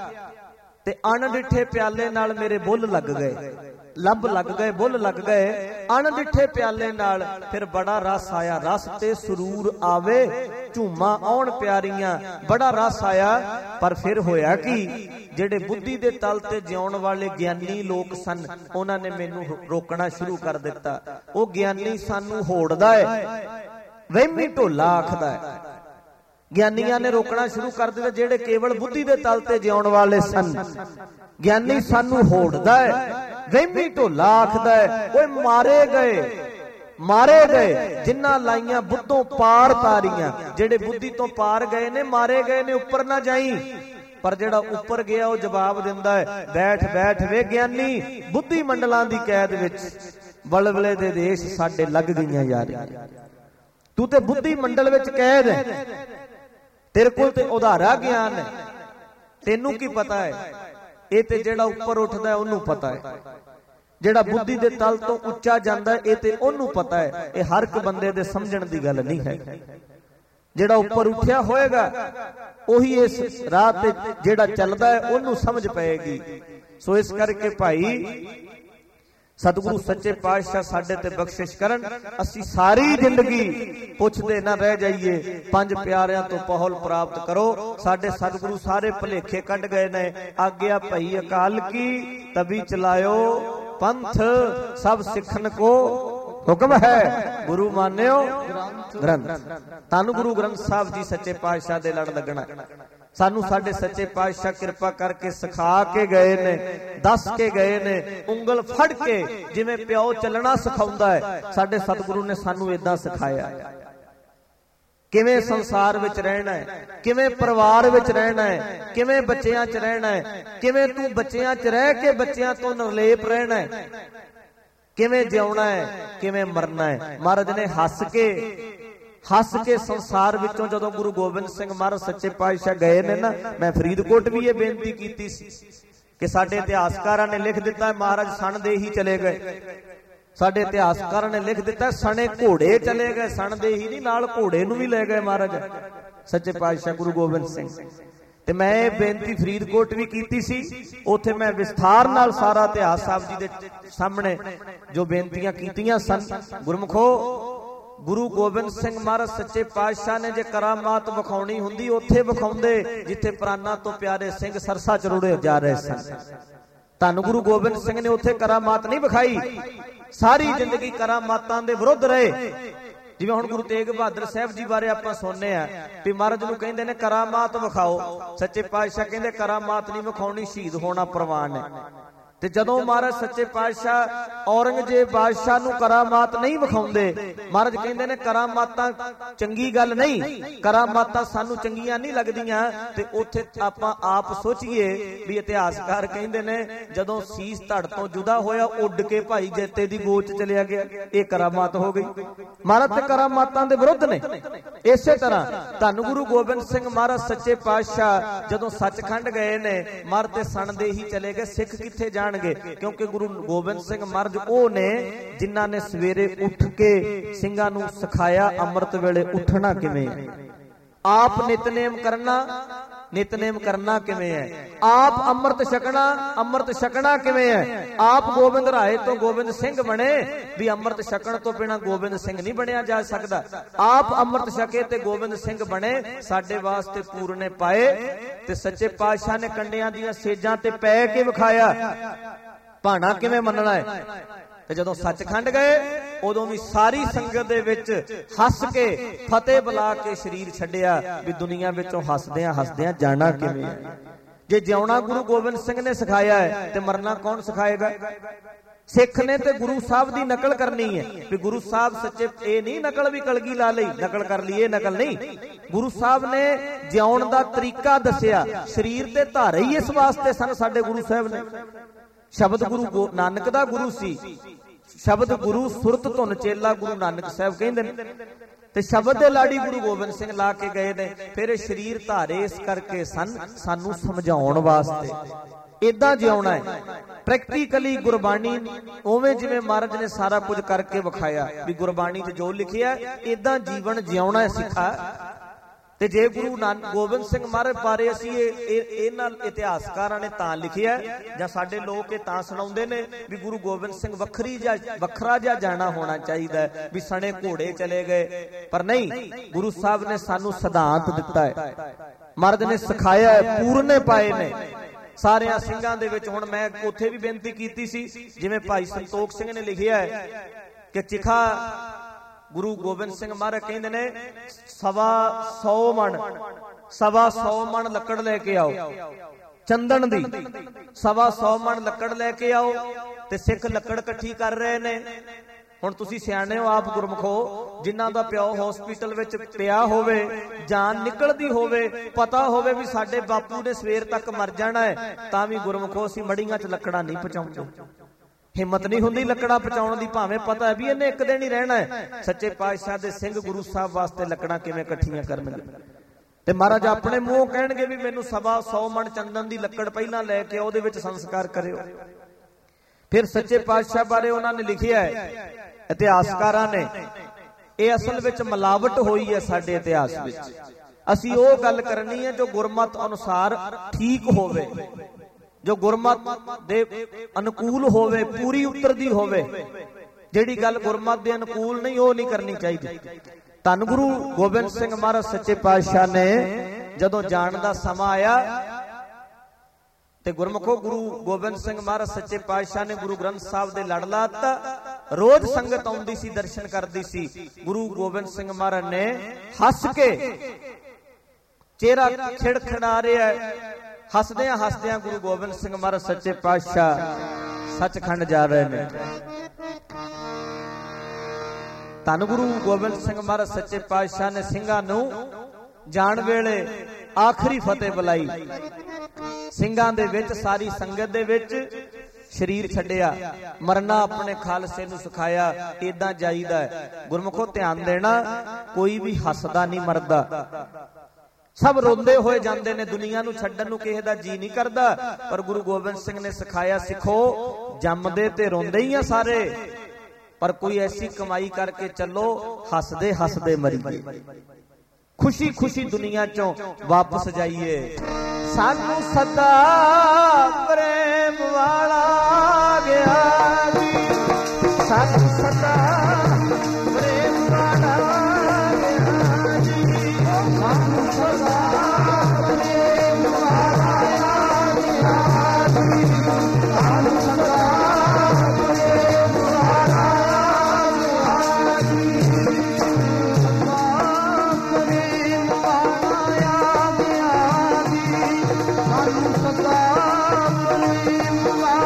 S2: ਤੇ ਅਣਡਿੱਠੇ ਪਿਆਲੇ ਨਾਲ ਮੇਰੇ ਬੁੱਲ ਲੱਗ ਗਏ, ਲੱਭ ਲੱਗ ਗਏ, ਬੁੱਲ ਲੱਗ ਗਏ ਅਣਡਿੱਠੇ ਪਿਆਲੇ ਨਾਲ। ਫਿਰ ਬੜਾ ਰਸ ਆਇਆ, ਰਸ ਤੇ ਸਰੂਰ ਆਵੇ, ਝੂਮਾਂ ਆਉਣ ਪਿਆਰੀਆਂ। ਬੜਾ ਰਸ ਆਇਆ, ਪਰ ਫਿਰ ਹੋਇਆ ਕੀ, ਜਿਹੜੇ ਬੁੱਧੀ ਦੇ ਤਲ ਤੇ ਜਿਉਣ ਵਾਲੇ ਗਿਆਨੀ ਲੋਕ ਸਨ, ਉਹਨਾਂ ਨੇ ਮੈਨੂੰ ਰੋਕਣਾ ਸ਼ੁਰੂ ਕਰ ਦਿੱਤਾ। ਉਹ ਗਿਆਨੀ ਸਾਨੂੰ ਹੋੜਦਾ ਹੈ, ਵਹਿਮੀ ਢੋਲਾ ਆਖਦਾ ਹੈ। ਗਿਆਨੀਆਂ ਨੇ ਰੋਕਣਾ ਸ਼ੁਰੂ ਕਰ ਦਿੱਤਾ, ਜਿਹੜੇ ਕੇਵਲ ਬੁੱਧੀ ਦੇ ਤਲ ਤੇ ਜਿਉਣ ਵਾਲੇ ਸਨ। ਗਿਆਨੀ ਸਾਨੂੰ ਹੋੜਦਾ ਹੈ, ਵਹਿਮੀ ਢੋਲਾ ਆਖਦਾ ਹੈ। ਓਏ ਮਾਰੇ ਗਏ, ਮਾਰੇ ਗਏ ਜਿਨ੍ਹਾਂ ਲਾਈਆਂ ਬੁੱਧੋਂ ਪਾਰ ਤਾਰੀਆਂ। ਜਿਹੜੇ ਬੁੱਧੀ ਤੋਂ ਪਾਰ ਗਏ ਨੇ, ਮਾਰੇ ਗਏ ਨੇ, ਉੱਪਰ ਨਾ ਜਾਈ। ਪਰ ਜਿਹੜਾ ਉੱਪਰ ਗਿਆ ਉਹ ਜਵਾਬ ਦਿੰਦਾ ਹੈ, ਬੈਠ ਬੈਠ ਵੇ ਗਿਆਨੀ, ਬੁੱਧੀ ਮੰਡਲਾਂ ਦੀ ਕੈਦ ਵਿੱਚ ਬਲਬਲੇ ਦੇ ਦੇਸ਼ ਸਾਡੇ ਲੱਗ ਗਈਆਂ ਯਾਰੀਆਂ। ਤੂੰ ਤੇ ਬੁੱਧੀ ਮੰਡਲ ਵਿੱਚ ਕੈਦ ਹੈ, ਤੇਰੇ ਕੋਲ ਤੇ ਉਧਾਰਾ ਗਿਆਨ ਹੈ, ਤੈਨੂੰ ਕੀ ਪਤਾ ਹੈ। ਇਹ ਤੇ ਜਿਹੜਾ ਉੱਪਰ ਉੱਠਦਾ ਉਹਨੂੰ ਪਤਾ ਹੈ, ਜਿਹੜਾ ਬੁੱਧੀ ਦੇ ਤਲ ਤੋਂ ਉੱਚਾ ਜਾਂਦਾ ਇਹ ਤੇ ਉਹਨੂੰ ਪਤਾ ਹੈ। ਇਹ ਹਰ ਇੱਕ ਬੰਦੇ ਦੇ ਸਮਝਣ ਦੀ ਗੱਲ ਨਹੀਂ ਹੈ। ਜਿਹੜਾ ਉੱਪਰ ਉੱਠਿਆ ਹੋਏਗਾ ਉਹੀ ਇਸ ਰਾਹ ਤੇ ਜਿਹੜਾ ਚੱਲਦਾ ਹੈ ਉਹਨੂੰ ਸਮਝ ਪਏਗੀ। ਸੋ ਇਸ ਕਰਕੇ ਭਾਈ ਸਤਿਗੁਰੂ ਸੱਚੇ ਪਾਤਸ਼ਾਹ ਸਾਡੇ ਤੇ ਬਖਸ਼ਿਸ਼ ਕਰਨ, ਅਸੀਂ ਸਾਰੀ ਜ਼ਿੰਦਗੀ ਪੁੱਛਦੇ ਨਾ ਰਹਿ ਜਾਈਏ। ਪੰਜ ਪਿਆਰਿਆਂ ਤੋਂ ਪਹੁਲ ਪ੍ਰਾਪਤ ਕਰੋ। ਸਾਡੇ ਸਤਿਗੁਰੂ ਸਾਰੇ ਭੁਲੇਖੇ ਕੱਢ ਗਏ ਨੇ। ਆਗਿਆ ਭਈ ਅਕਾਲ ਕੀ, ਤਬੀ ਚਲਾਇਓ ਪੰਥ, ਸਭ ਸਿੱਖਣ ਕੋ ਹੁਕਮ ਹੈ, ਗੁਰੂ ਮਾਨਿਓ ਗ੍ਰੰਥ। ਧੰਨ ਗੁਰੂ ਗ੍ਰੰਥ ਸਾਹਿਬ ਜੀ ਸੱਚੇ ਪਾਤਸ਼ਾਹ ਦੇ ਲੜ ਲੱਗਣਾ। ਸਾਨੂੰ ਸਾਡੇ ਸੱਚੇ ਪਾਤਸ਼ਾਹ ਕਿਰਪਾ ਕਰਕੇ ਸਿਖਾ ਕੇ ਗਏ ਨੇ, ਦੱਸ ਕੇ ਗਏ ਨੇ, ਉਂਗਲ ਫੜ ਕੇ ਜਿਵੇਂ ਪਿਓ ਚੱਲਣਾ ਸਿਖਾਉਂਦਾ ਹੈ, ਸਾਡੇ ਸਤਿਗੁਰੂ ਨੇ ਸਾਨੂੰ ਏਦਾਂ ਸਿਖਾਇਆ। ਕਿਵੇਂ ਸੰਸਾਰ ਵਿੱਚ ਰਹਿਣਾ ਹੈ, ਕਿਵੇਂ ਪਰਿਵਾਰ ਵਿੱਚ ਰਹਿਣਾ ਹੈ, ਕਿਵੇਂ ਬੱਚਿਆਂ 'ਚ ਰਹਿਣਾ ਹੈ, ਕਿਵੇਂ ਤੂੰ ਬੱਚਿਆਂ 'ਚ ਰਹਿ ਕੇ ਬੱਚਿਆਂ ਤੋਂ ਨਿਰਲੇਪ ਰਹਿਣਾ ਹੈ, ਕਿਵੇਂ ਜਿਉਣਾ ਹੈ, ਕਿਵੇਂ ਮਰਨਾ ਹੈ। ਮਹਾਰਾਜ ਨੇ ਹੱਸ ਕੇ ਹੱਸ ਕੇ ਸੰਸਾਰ ਵਿੱਚੋਂ ਜਦੋਂ ਗੁਰੂ ਗੋਬਿੰਦ ਸਿੰਘ ਮਹਾਰਾਜ ਸੱਚੇ ਪਾਤਸ਼ਾਹ ਗਏ ਨੇ ਨਾ, ਮੈਂ ਫਰੀਦਕੋਟ ਵੀ ਇਹ ਬੇਨਤੀ ਕੀਤੀ ਸੀ ਕਿ ਸਾਡੇ ਇਤਿਹਾਸਕਾਰਾਂ ਨੇ ਲਿਖ ਦਿੱਤਾ ਮਹਾਰਾਜ ਸਣ ਦੇ ਹੀ ਚਲੇ ਗਏ। ਸਾਡੇ ਇਤਿਹਾਸਕਾਰਾਂ ਨੇ ਲਿਖ ਦਿੱਤਾ ਸਣੇ ਘੋੜੇ ਚਲੇ ਗਏ, ਸਣ ਦੇ ਹੀ ਨਹੀਂ, ਨਾਲ ਘੋੜੇ ਨੂੰ ਵੀ ਲੈ ਗਏ ਮਹਾਰਾਜ ਸੱਚੇ ਪਾਤਸ਼ਾਹ ਗੁਰੂ ਗੋਬਿੰਦ ਸਿੰਘ। ਤੇ ਮੈਂ ਇਹ ਬੇਨਤੀ ਫਰੀਦਕੋਟ ਵੀ ਕੀਤੀ ਸੀ, ਉੱਥੇ ਮੈਂ ਵਿਸਥਾਰ ਨਾਲ ਸਾਰਾ ਇਤਿਹਾਸ ਸਾਹਿਬ ਜੀ ਦੇ ਸਾਹਮਣੇ ਜੋ ਬੇਨਤੀਆਂ ਕੀਤੀਆਂ ਸਨ। ਗੁਰਮੁਖੋ, ਗੁਰੂ ਗੋਬਿੰਦ ਸਿੰਘ ਮਹਾਰਾਜ ਸੱਚੇ ਪਾਤਸ਼ਾਹ ਨੇ ਜੇ ਕਰਾਮਾਤ ਵਿਖਾਉਣੀ ਹੁੰਦੀ ਉੱਥੇ ਵਿਖਾਉਂਦੇ ਜਿੱਥੇ ਪ੍ਰਾਨਾਂ ਤੋਂ ਪਿਆਰੇ ਸਿੰਘ ਸਰਸਾ ਚ ਰੁੜੇ ਜਾ ਰਹੇ ਸਨ। ਧੰਨ ਗੁਰੂ ਗੋਬਿੰਦ ਸਿੰਘ ਨੇ ਉੱਥੇ ਕਰਾਮਾਤ ਨਹੀਂ ਵਿਖਾਈ, ਸਾਰੀ ਜ਼ਿੰਦਗੀ ਕਰਾਮਾਤਾਂ ਦੇ ਵਿਰੁੱਧ ਰਹੇ। ਜਿਵੇਂ ਹੁਣ ਗੁਰੂ ਤੇਗ ਬਹਾਦਰ ਸਾਹਿਬ ਜੀ ਬਾਰੇ ਆਪਾਂ ਸੁਣਨੇ ਆ ਵੀ ਮਹਾਰਾਜ ਨੂੰ ਕਹਿੰਦੇ ਨੇ ਕਰਾਮਾਤ ਵਿਖਾਓ, ਸੱਚੇ ਪਾਤਸ਼ਾਹ ਕਹਿੰਦੇ ਕਰਾਮਾਤ ਨਹੀਂ ਵਿਖਾਉਣੀ, ਸ਼ਹੀਦ ਹੋਣਾ ਪ੍ਰਵਾਨ ਹੈ। ਤੇ ਜਦੋਂ ਮਹਾਰਾਜ ਸੱਚੇ ਪਾਤਸ਼ਾਹ ਔਰੰਗਜ਼ੇਬ ਬਾਦਸ਼ਾਹ ਨੂੰ ਕਰਾਮਾਤ ਨਹੀਂ ਵਿਖਾਉਂਦੇ, ਮਹਾਰਾਜ ਕਹਿੰਦੇ ਨੇ ਕਰਾਮਾਤਾਂ ਚੰਗੀ ਗੱਲ ਨਹੀਂ, ਕਰਾਮਾਤਾਂ ਸਾਨੂੰ ਚੰਗੀਆਂ ਨਹੀਂ ਲੱਗਦੀਆਂ। ਤੇ ਉੱਥੇ ਆਪਾਂ ਆਪ ਸੋਚੀਏ ਵੀ ਇਤਿਹਾਸਕਾਰ ਕਹਿੰਦੇ ਨੇ ਜਦੋਂ ਸੀਸ ਧੜ ਤੋਂ ਜੁਦਾ ਹੋਇਆ ਉੱਡ ਕੇ ਭਾਈ ਜੇਤੇ ਦੀ ਗੋਚ ਚਲਿਆ ਗਿਆ, ਇਹ ਕਰਾਮਾਤ ਹੋ ਗਈ। ਮਹਾਰਾਜ ਤੇ ਕਰਾਮਾਤਾਂ ਦੇ ਵਿਰੁੱਧ ਨੇ। ਇਸੇ ਤਰ੍ਹਾਂ ਧੰਨ ਗੁਰੂ ਗੋਬਿੰਦ ਸਿੰਘ ਮਹਾਰਾਜ ਸੱਚੇ ਪਾਤਸ਼ਾਹ ਜਦੋਂ ਸੱਚਖੰਡ ਗਏ ਨੇ, ਮਰ ਤੇ ਸਣਦੇ ਹੀ ਚਲੇ ਗਏ। ਸਿੱਖ ਕਿੱਥੇ ਜਾਣਗੇ? ਕਿਉਂਕਿ ਗੁਰੂ ਗੋਬਿੰਦ ਸਿੰਘ ਮਹਾਰਾਜ ਉਹ ਨੇ ਜਿਨ੍ਹਾਂ ਨੇ ਸਵੇਰੇ ਉੱਠ ਕੇ ਸਿੰਘਾਂ ਨੂੰ ਸਿਖਾਇਆ ਅੰਮ੍ਰਿਤ ਵੇਲੇ ਉੱਠਣਾ ਕਿਵੇਂ ਹੈ, ਆਪ ਨਿਤਨੇਮ ਕਰਨਾ, ਨਿਤਨੇਮ ਕਰਨਾ ਕਿਵੇਂ ਹੈ, ਆਪ ਅੰਮ੍ਰਿਤ ਛਕਣਾ, ਅੰਮ੍ਰਿਤ ਛਕਣਾ ਕਿਵੇਂ ਹੈ। ਆਪ ਗੋਬਿੰਦ ਰਾਏ ਤੋਂ ਗੋਬਿੰਦ ਸਿੰਘ ਬਣੇ ਵੀ ਅੰਮ੍ਰਿਤ ਛਕਣ ਤੋਂ ਬਿਨਾਂ ਗੋਬਿੰਦ ਸਿੰਘ ਨਹੀਂ ਬਣਿਆ ਜਾ ਸਕਦਾ। ਆਪ ਅੰਮ੍ਰਿਤ ਛਕੇ ਤੇ ਗੋਬਿੰਦ ਸਿੰਘ ਬਣੇ, ਸਾਡੇ ਵਾਸਤੇ ਪੂਰਨੇ ਪਾਏ। ਤੇ ਸੱਚੇ ਪਾਤਸ਼ਾਹ ਨੇ ਕੰਡਿਆਂ ਦੀਆਂ ਸੇਜਾਂ ਤੇ ਪੈ ਕੇ ਵਿਖਾਇਆ ਭਾਣਾ ਕਿਵੇਂ ਮੰਨਣਾ ਹੈ। ਤੇ ਜਦੋਂ ਸੱਚਖੰਡ ਗਏ ਉਦੋਂ ਵੀ ਸਾਰੀ ਸੰਗਤ ਦੇ ਵਿੱਚ ਹੱਸ ਕੇ ਫਤਿਹ ਬੁਲਾ ਕੇ ਸਰੀਰ ਛੱਡਿਆ ਵੀ ਦੁਨੀਆ ਵਿੱਚੋਂ ਹੱਸਦਿਆਂ ਹੱਸਦਿਆਂ ਜਾਣਾ ਕਿਵੇਂ ਹੈ। ਜੇ ਜਿਉਣਾ ਗੁਰੂ ਗੋਬਿੰਦ ਸਿੰਘ ਨੇ ਸਿਖਾਇਆ ਹੈ ਤੇ ਮਰਨਾ ਕੌਣ ਸਿਖਾਏਗਾ? ਸਿੱਖ ਨੇ ਤੇ ਗੁਰੂ ਸਾਹਿਬ ਦੀ ਨਕਲ ਕਰਨੀ ਹੈ ਵੀ ਗੁਰੂ ਸਾਹਿਬ ਸੱਚੇ, ਇਹ ਨਹੀਂ ਨਕਲ ਵੀ ਕਲਗੀ ਲਾ ਲਈ ਨਕਲ ਕਰ ਲਈ, ਇਹ ਨਕਲ ਨਹੀਂ। ਗੁਰੂ ਸਾਹਿਬ ਨੇ ਜਿਉਣ ਦਾ ਤਰੀਕਾ ਦੱਸਿਆ, ਸਰੀਰ ਤੇ ਧਾਰੇ ਹੀ ਇਸ ਵਾਸਤੇ ਸਨ ਸਾਡੇ ਗੁਰੂ ਸਾਹਿਬ ਨੇ। ਸ਼ਬਦ ਗੁਰੂ ਨਾਨਕ ਦਾ ਗੁਰੂ ਸੀ, ਸ਼ਬਦ ਗੁਰੂ ਸੁਰਤ ਧੁਨ ਚੇਲਾ ਗੁਰੂ ਨਾਨਕ ਸਾਹਿਬ ਕਹਿੰਦੇ ਨੇ। ਤੇ ਸ਼ਬਦ ਦੇ ਲਾੜੀ ਗੁਰੂ ਗੋਬਿੰਦ ਸਿੰਘ ਲਾ ਕੇ ਗਏ ਨੇ। ਫਿਰ ਇਹ ਸਰੀਰ ਧਾਰੇ ਇਸ ਕਰਕੇ ਸਨ ਸਾਨੂੰ ਸਮਝਾਉਣ ਵਾਸਤੇ, ਇਦਾਂ ਜਿਉਣਾ ਹੈ ਪ੍ਰੈਕਟੀਕਲੀ। ਗੁਰਬਾਣੀ ਉਵੇਂ ਜਿਵੇਂ ਮਹਾਰਾਜ ਨੇ ਸਾਰਾ ਕੁਝ ਕਰਕੇ ਵਿਖਾਇਆ ਵੀ ਗੁਰਬਾਣੀ 'ਚ ਜੋ ਲਿਖਿਆ ਇਦਾਂ ਜੀਵਨ ਜਿਉਣਾ ਸਿੱਖਾ। ਤੇ ਜੇ ਗੁਰੂ ਨਾਨਕ ਗੋਬਿੰਦ ਸਿੰਘ ਮਹਾਰਾਜ ਬਾਰੇ ਅਸੀਂ ਇਹ ਇਹਨਾਂ ਇਤਿਹਾਸਕਾਰਾਂ ਨੇ ਤਾਂ ਲਿਖਿਆ ਜਾਂ ਸਾਡੇ ਲੋਕ ਇਹ ਤਾਂ ਸੁਣਾਉਂਦੇ ਨੇ ਵੀ ਗੁਰੂ ਗੋਬਿੰਦ ਸਿੰਘ ਵੱਖਰੀ ਜਾਂ ਵੱਖਰਾ ਜਿਹਾ ਜਾਣਾ ਹੋਣਾ ਚਾਹੀਦਾ ਵੀ ਸਣੇ ਘੋੜੇ ਚਲੇ ਗਏ, ਪਰ ਨਹੀਂ। ਗੁਰੂ ਸਾਹਿਬ ਨੇ ਸਾਨੂੰ ਸਿਧਾਂਤ ਦਿੱਤਾ ਹੈ, ਮਹਾਰਾਜ ਨੇ ਸਿਖਾਇਆ ਹੈ, ਪੂਰਨੇ ਪਾਏ ਨੇ ਸਾਰਿਆਂ ਸਿੰਘਾਂ ਦੇ ਵਿੱਚ। ਹੁਣ ਮੈਂ ਉੱਥੇ ਵੀ ਬੇਨਤੀ ਕੀਤੀ ਸੀ, ਜਿਵੇਂ ਭਾਈ ਸੰਤੋਖ ਸਿੰਘ ਨੇ ਲਿਖਿਆ ਹੈ ਕਿ ਚਿਖਾ ਗੁਰੂ ਗੋਬਿੰਦ ਸਿੰਘ ਮਹਾਰਾਜ ਕਹਿੰਦੇ ਨੇ ਸਵਾ ਸੌ ਮਣ ਸਵਾ ਸੌ ਮਣ ਲੱਕੜ ਲੈ ਕੇ ਆਓ ਚੰਦਨ ਦੀ, ਸਵਾ ਸੌ ਮਣ ਲੱਕੜ ਲੈ ਕੇ ਆਓ। ਤੇ ਸਿੱਖ ਲੱਕੜ ਇਕੱਠੀ ਕਰ ਰਹੇ ਨੇ। ਹੁਣ ਤੁਸੀਂ ਸਿਆਣੇ ਹੋ, ਆਪ ਗੁਰਮਖੋ, ਜਿਨ੍ਹਾਂ ਦਾ ਪਿਓ ਹਸਪੀਟਲ ਵਿੱਚ ਪਿਆ ਹੋਵੇ, ਜਾਨ ਨਿਕਲਦੀ ਹੋਵੇ, ਪਤਾ ਹੋਵੇ ਵੀ ਸਾਡੇ ਬਾਪੂ ਨੇ ਸਵੇਰ ਤੱਕ ਮਰ ਜਾਣਾ ਹੈ, ਤਾਂ ਵੀ ਗੁਰਮਖੋ ਅਸੀਂ ਮੜੀਆਂ 'ਚ ਲੱਕੜਾਂ ਨਹੀਂ ਪਹੁੰਚਾਉਂਦੇ। ਹਿੰਮਤ ਨਹੀਂ ਹੁੰਦੀ ਲੱਕੜਾਂ ਪਹੁੰਚਾਉਣ ਦੀ, ਭਾਵੇਂ ਪਤਾ ਹੈ ਵੀ ਇਹਨੇ ਇੱਕ ਦਿਨ ਹੀ ਰਹਿਣਾ ਹੈ। ਸੱਚੇ ਪਾਤਸ਼ਾਹ ਦੇ ਸਿੰਘ ਗੁਰੂ ਸਾਹਿਬ ਵਾਸਤੇ ਲੱਕੜਾਂ ਕਿਵੇਂ ਇਕੱਠੀਆਂ ਕਰਨਗੇ? ਤੇ ਮਹਾਰਾਜ ਆਪਣੇ ਮੂੰਹ ਕਹਿਣਗੇ ਵੀ ਮੈਨੂੰ ਸਵਾ ਸੌ ਮਣ ਚੰਦਨ ਦੀ ਲੱਕੜ ਪਹਿਲਾਂ ਲੈ ਕੇ ਉਹਦੇ ਵਿੱਚ ਸੰਸਕਾਰ ਕਰਿਓ। ਫਿਰ ਸੱਚੇ ਪਾਤਸ਼ਾਹ ਬਾਰੇ ਉਹਨਾਂ ਨੇ ਲਿਖਿਆ ਹੈ ਇਤਿਹਾਸਕਾਰਾਂ ਨੇ, ਇਹ ਅਸਲ ਵਿੱਚ ਮਿਲਾਵਟ ਹੋਈ ਹੈ ਸਾਡੇ ਇਤਿਹਾਸ ਵਿੱਚ। ਅਸੀਂ ਉਹ ਗੱਲ ਕਰਨੀ ਹੈ ਜੋ ਗੁਰਮਤ ਅਨੁਸਾਰ ਠੀਕ ਹੋਵੇ, ਜੋ ਗੁਰਮਤ ਦੇ ਅਨੁਕੂਲ ਹੋਵੇ, ਪੂਰੀ ਉਤਰਦੀ ਹੋਵੇ। ਜਿਹੜੀ ਗੱਲ ਗੁਰਮਤ ਦੇ ਅਨੁਕੂਲ ਨਹੀਂ ਉਹ ਨਹੀਂ ਕਰਨੀ ਚਾਹੀਦੀ। ਧੰਨ ਗੁਰੂ ਗੋਬਿੰਦ ਸਿੰਘ ਮਹਾਰਾਜ ਸੱਚੇ ਪਾਤਸ਼ਾਹ ਨੇ ਜਦੋਂ ਜਾਣ ਦਾ ਸਮਾਂ ਆਇਆ ਤੇ ਗੁਰਮੁਖੋ ਗੁਰੂ ਗੋਬਿੰਦ ਸਿੰਘ ਮਹਾਰਾਜ ਸੱਚੇ ਪਾਤਸ਼ਾਹ ਨੇ ਗੁਰੂ ਗ੍ਰੰਥ ਸਾਹਿਬ ਦੇ ਲੜ ਲਾਤਾ। ਰੋਜ਼ ਸੰਗਤ ਆਉਂਦੀ ਸੀ, ਦਰਸ਼ਨ ਕਰਦੀ ਸੀ। ਗੁਰੂ ਗੋਬਿੰਦ ਸਿੰਘ ਮਹਾਰਾਜ ਨੇ ਹੱਸ ਕੇ, ਚਿਹਰਾ ਖਿੜਖੜਾ ਰਿਹਾ, ਹੱਸਦਿਆਂ ਹੱਸਦਿਆਂ ਗੁਰੂ ਗੋਬਿੰਦ ਸਿੰਘ ਮਹਾਰਾਜ ਸੱਚੇ ਪਾਤਸ਼ਾਹ ਸੱਚਖੰਡ ਜਾ ਰਹੇ ਨੇ। ਧੰਨ ਗੁਰੂ ਗੋਬਿੰਦ ਸਿੰਘ ਮਹਾਰਾਜ ਸੱਚੇ ਪਾਤਸ਼ਾਹ ਨੇ ਸਿੰਘਾਂ ਨੂੰ ਜਾਣ ਵੇਲੇ ਆਖਰੀ ਫਤਿਹ ਬੁਲਾਈ। ਸਿੰਘਾਂ ਦੇ ਵਿੱਚ, ਸਾਰੀ ਸੰਗਤ ਦੇ ਵਿੱਚ ਸਰੀਰ ਛੱਡਿਆ, ਮਰਨਾ ਆਪਣੇ ਖਾਲਸੇ ਨੂੰ ਸਿਖਾਇਆ। ਏਦਾਂ ਜਾਈਦਾ ਹੈ ਗੁਰਮੁਖੋ, ਧਿਆਨ ਦੇਣਾ, ਕੋਈ ਵੀ ਹੱਸਦਾ ਨਹੀਂ ਮਰਦਾ, ਸਭ ਰੋਂਦੇ ਹੋਏ ਜਾਂਦੇ ਨੇ। ਦੁਨੀਆ ਨੂੰ ਛੱਡਣ ਨੂੰ ਕਿਸੇ ਦਾ ਜੀ ਨਹੀਂ ਕਰਦਾ, ਪਰ ਗੁਰੂ ਗੋਬਿੰਦ ਸਿੰਘ ਨੇ ਸਿਖਾਇਆ, ਸਿੱਖੋ ਜੰਮਦੇ ਤੇ ਰੋਂਦੇ ਹੀ ਆ ਸਾਰੇ, ਪਰ ਕੋਈ ਐਸੀ ਕਮਾਈ ਕਰਕੇ ਚੱਲੋ ਹੱਸਦੇ ਹੱਸਦੇ ਮਰੀਏ, ਖੁਸ਼ੀ ਖੁਸ਼ੀ ਦੁਨੀਆ ਚੋਂ ਵਾਪਸ ਜਾਈਏ। ਸਾਨੂੰ ਸਦਾ ਪ੍ਰੇਮ ਵਾਲਾ ਗਿਆ ਜੀ, ਸਾਨੂੰ ਸਦਾ ਪ੍ਰੇਮ ਵਾਲਾ ਗਿਆ ਜੀ, ਸਾਨੂੰ ਸਦਾ ਪ੍ਰੇਮ ਵਾਲਾ ਗਿਆ ਜੀ, ਸਾਨੂੰ ਸਦਾ ਪ੍ਰੇਮ ਵਾਲਾ ਗਿਆ ਜੀ, ਪ੍ਰੇਮ ਵਾਲਾ ਗਿਆ ਜੀ, ਸਾਨੂੰ ਸਦਾ ਪ੍ਰੇਮ ਵਾਲਾ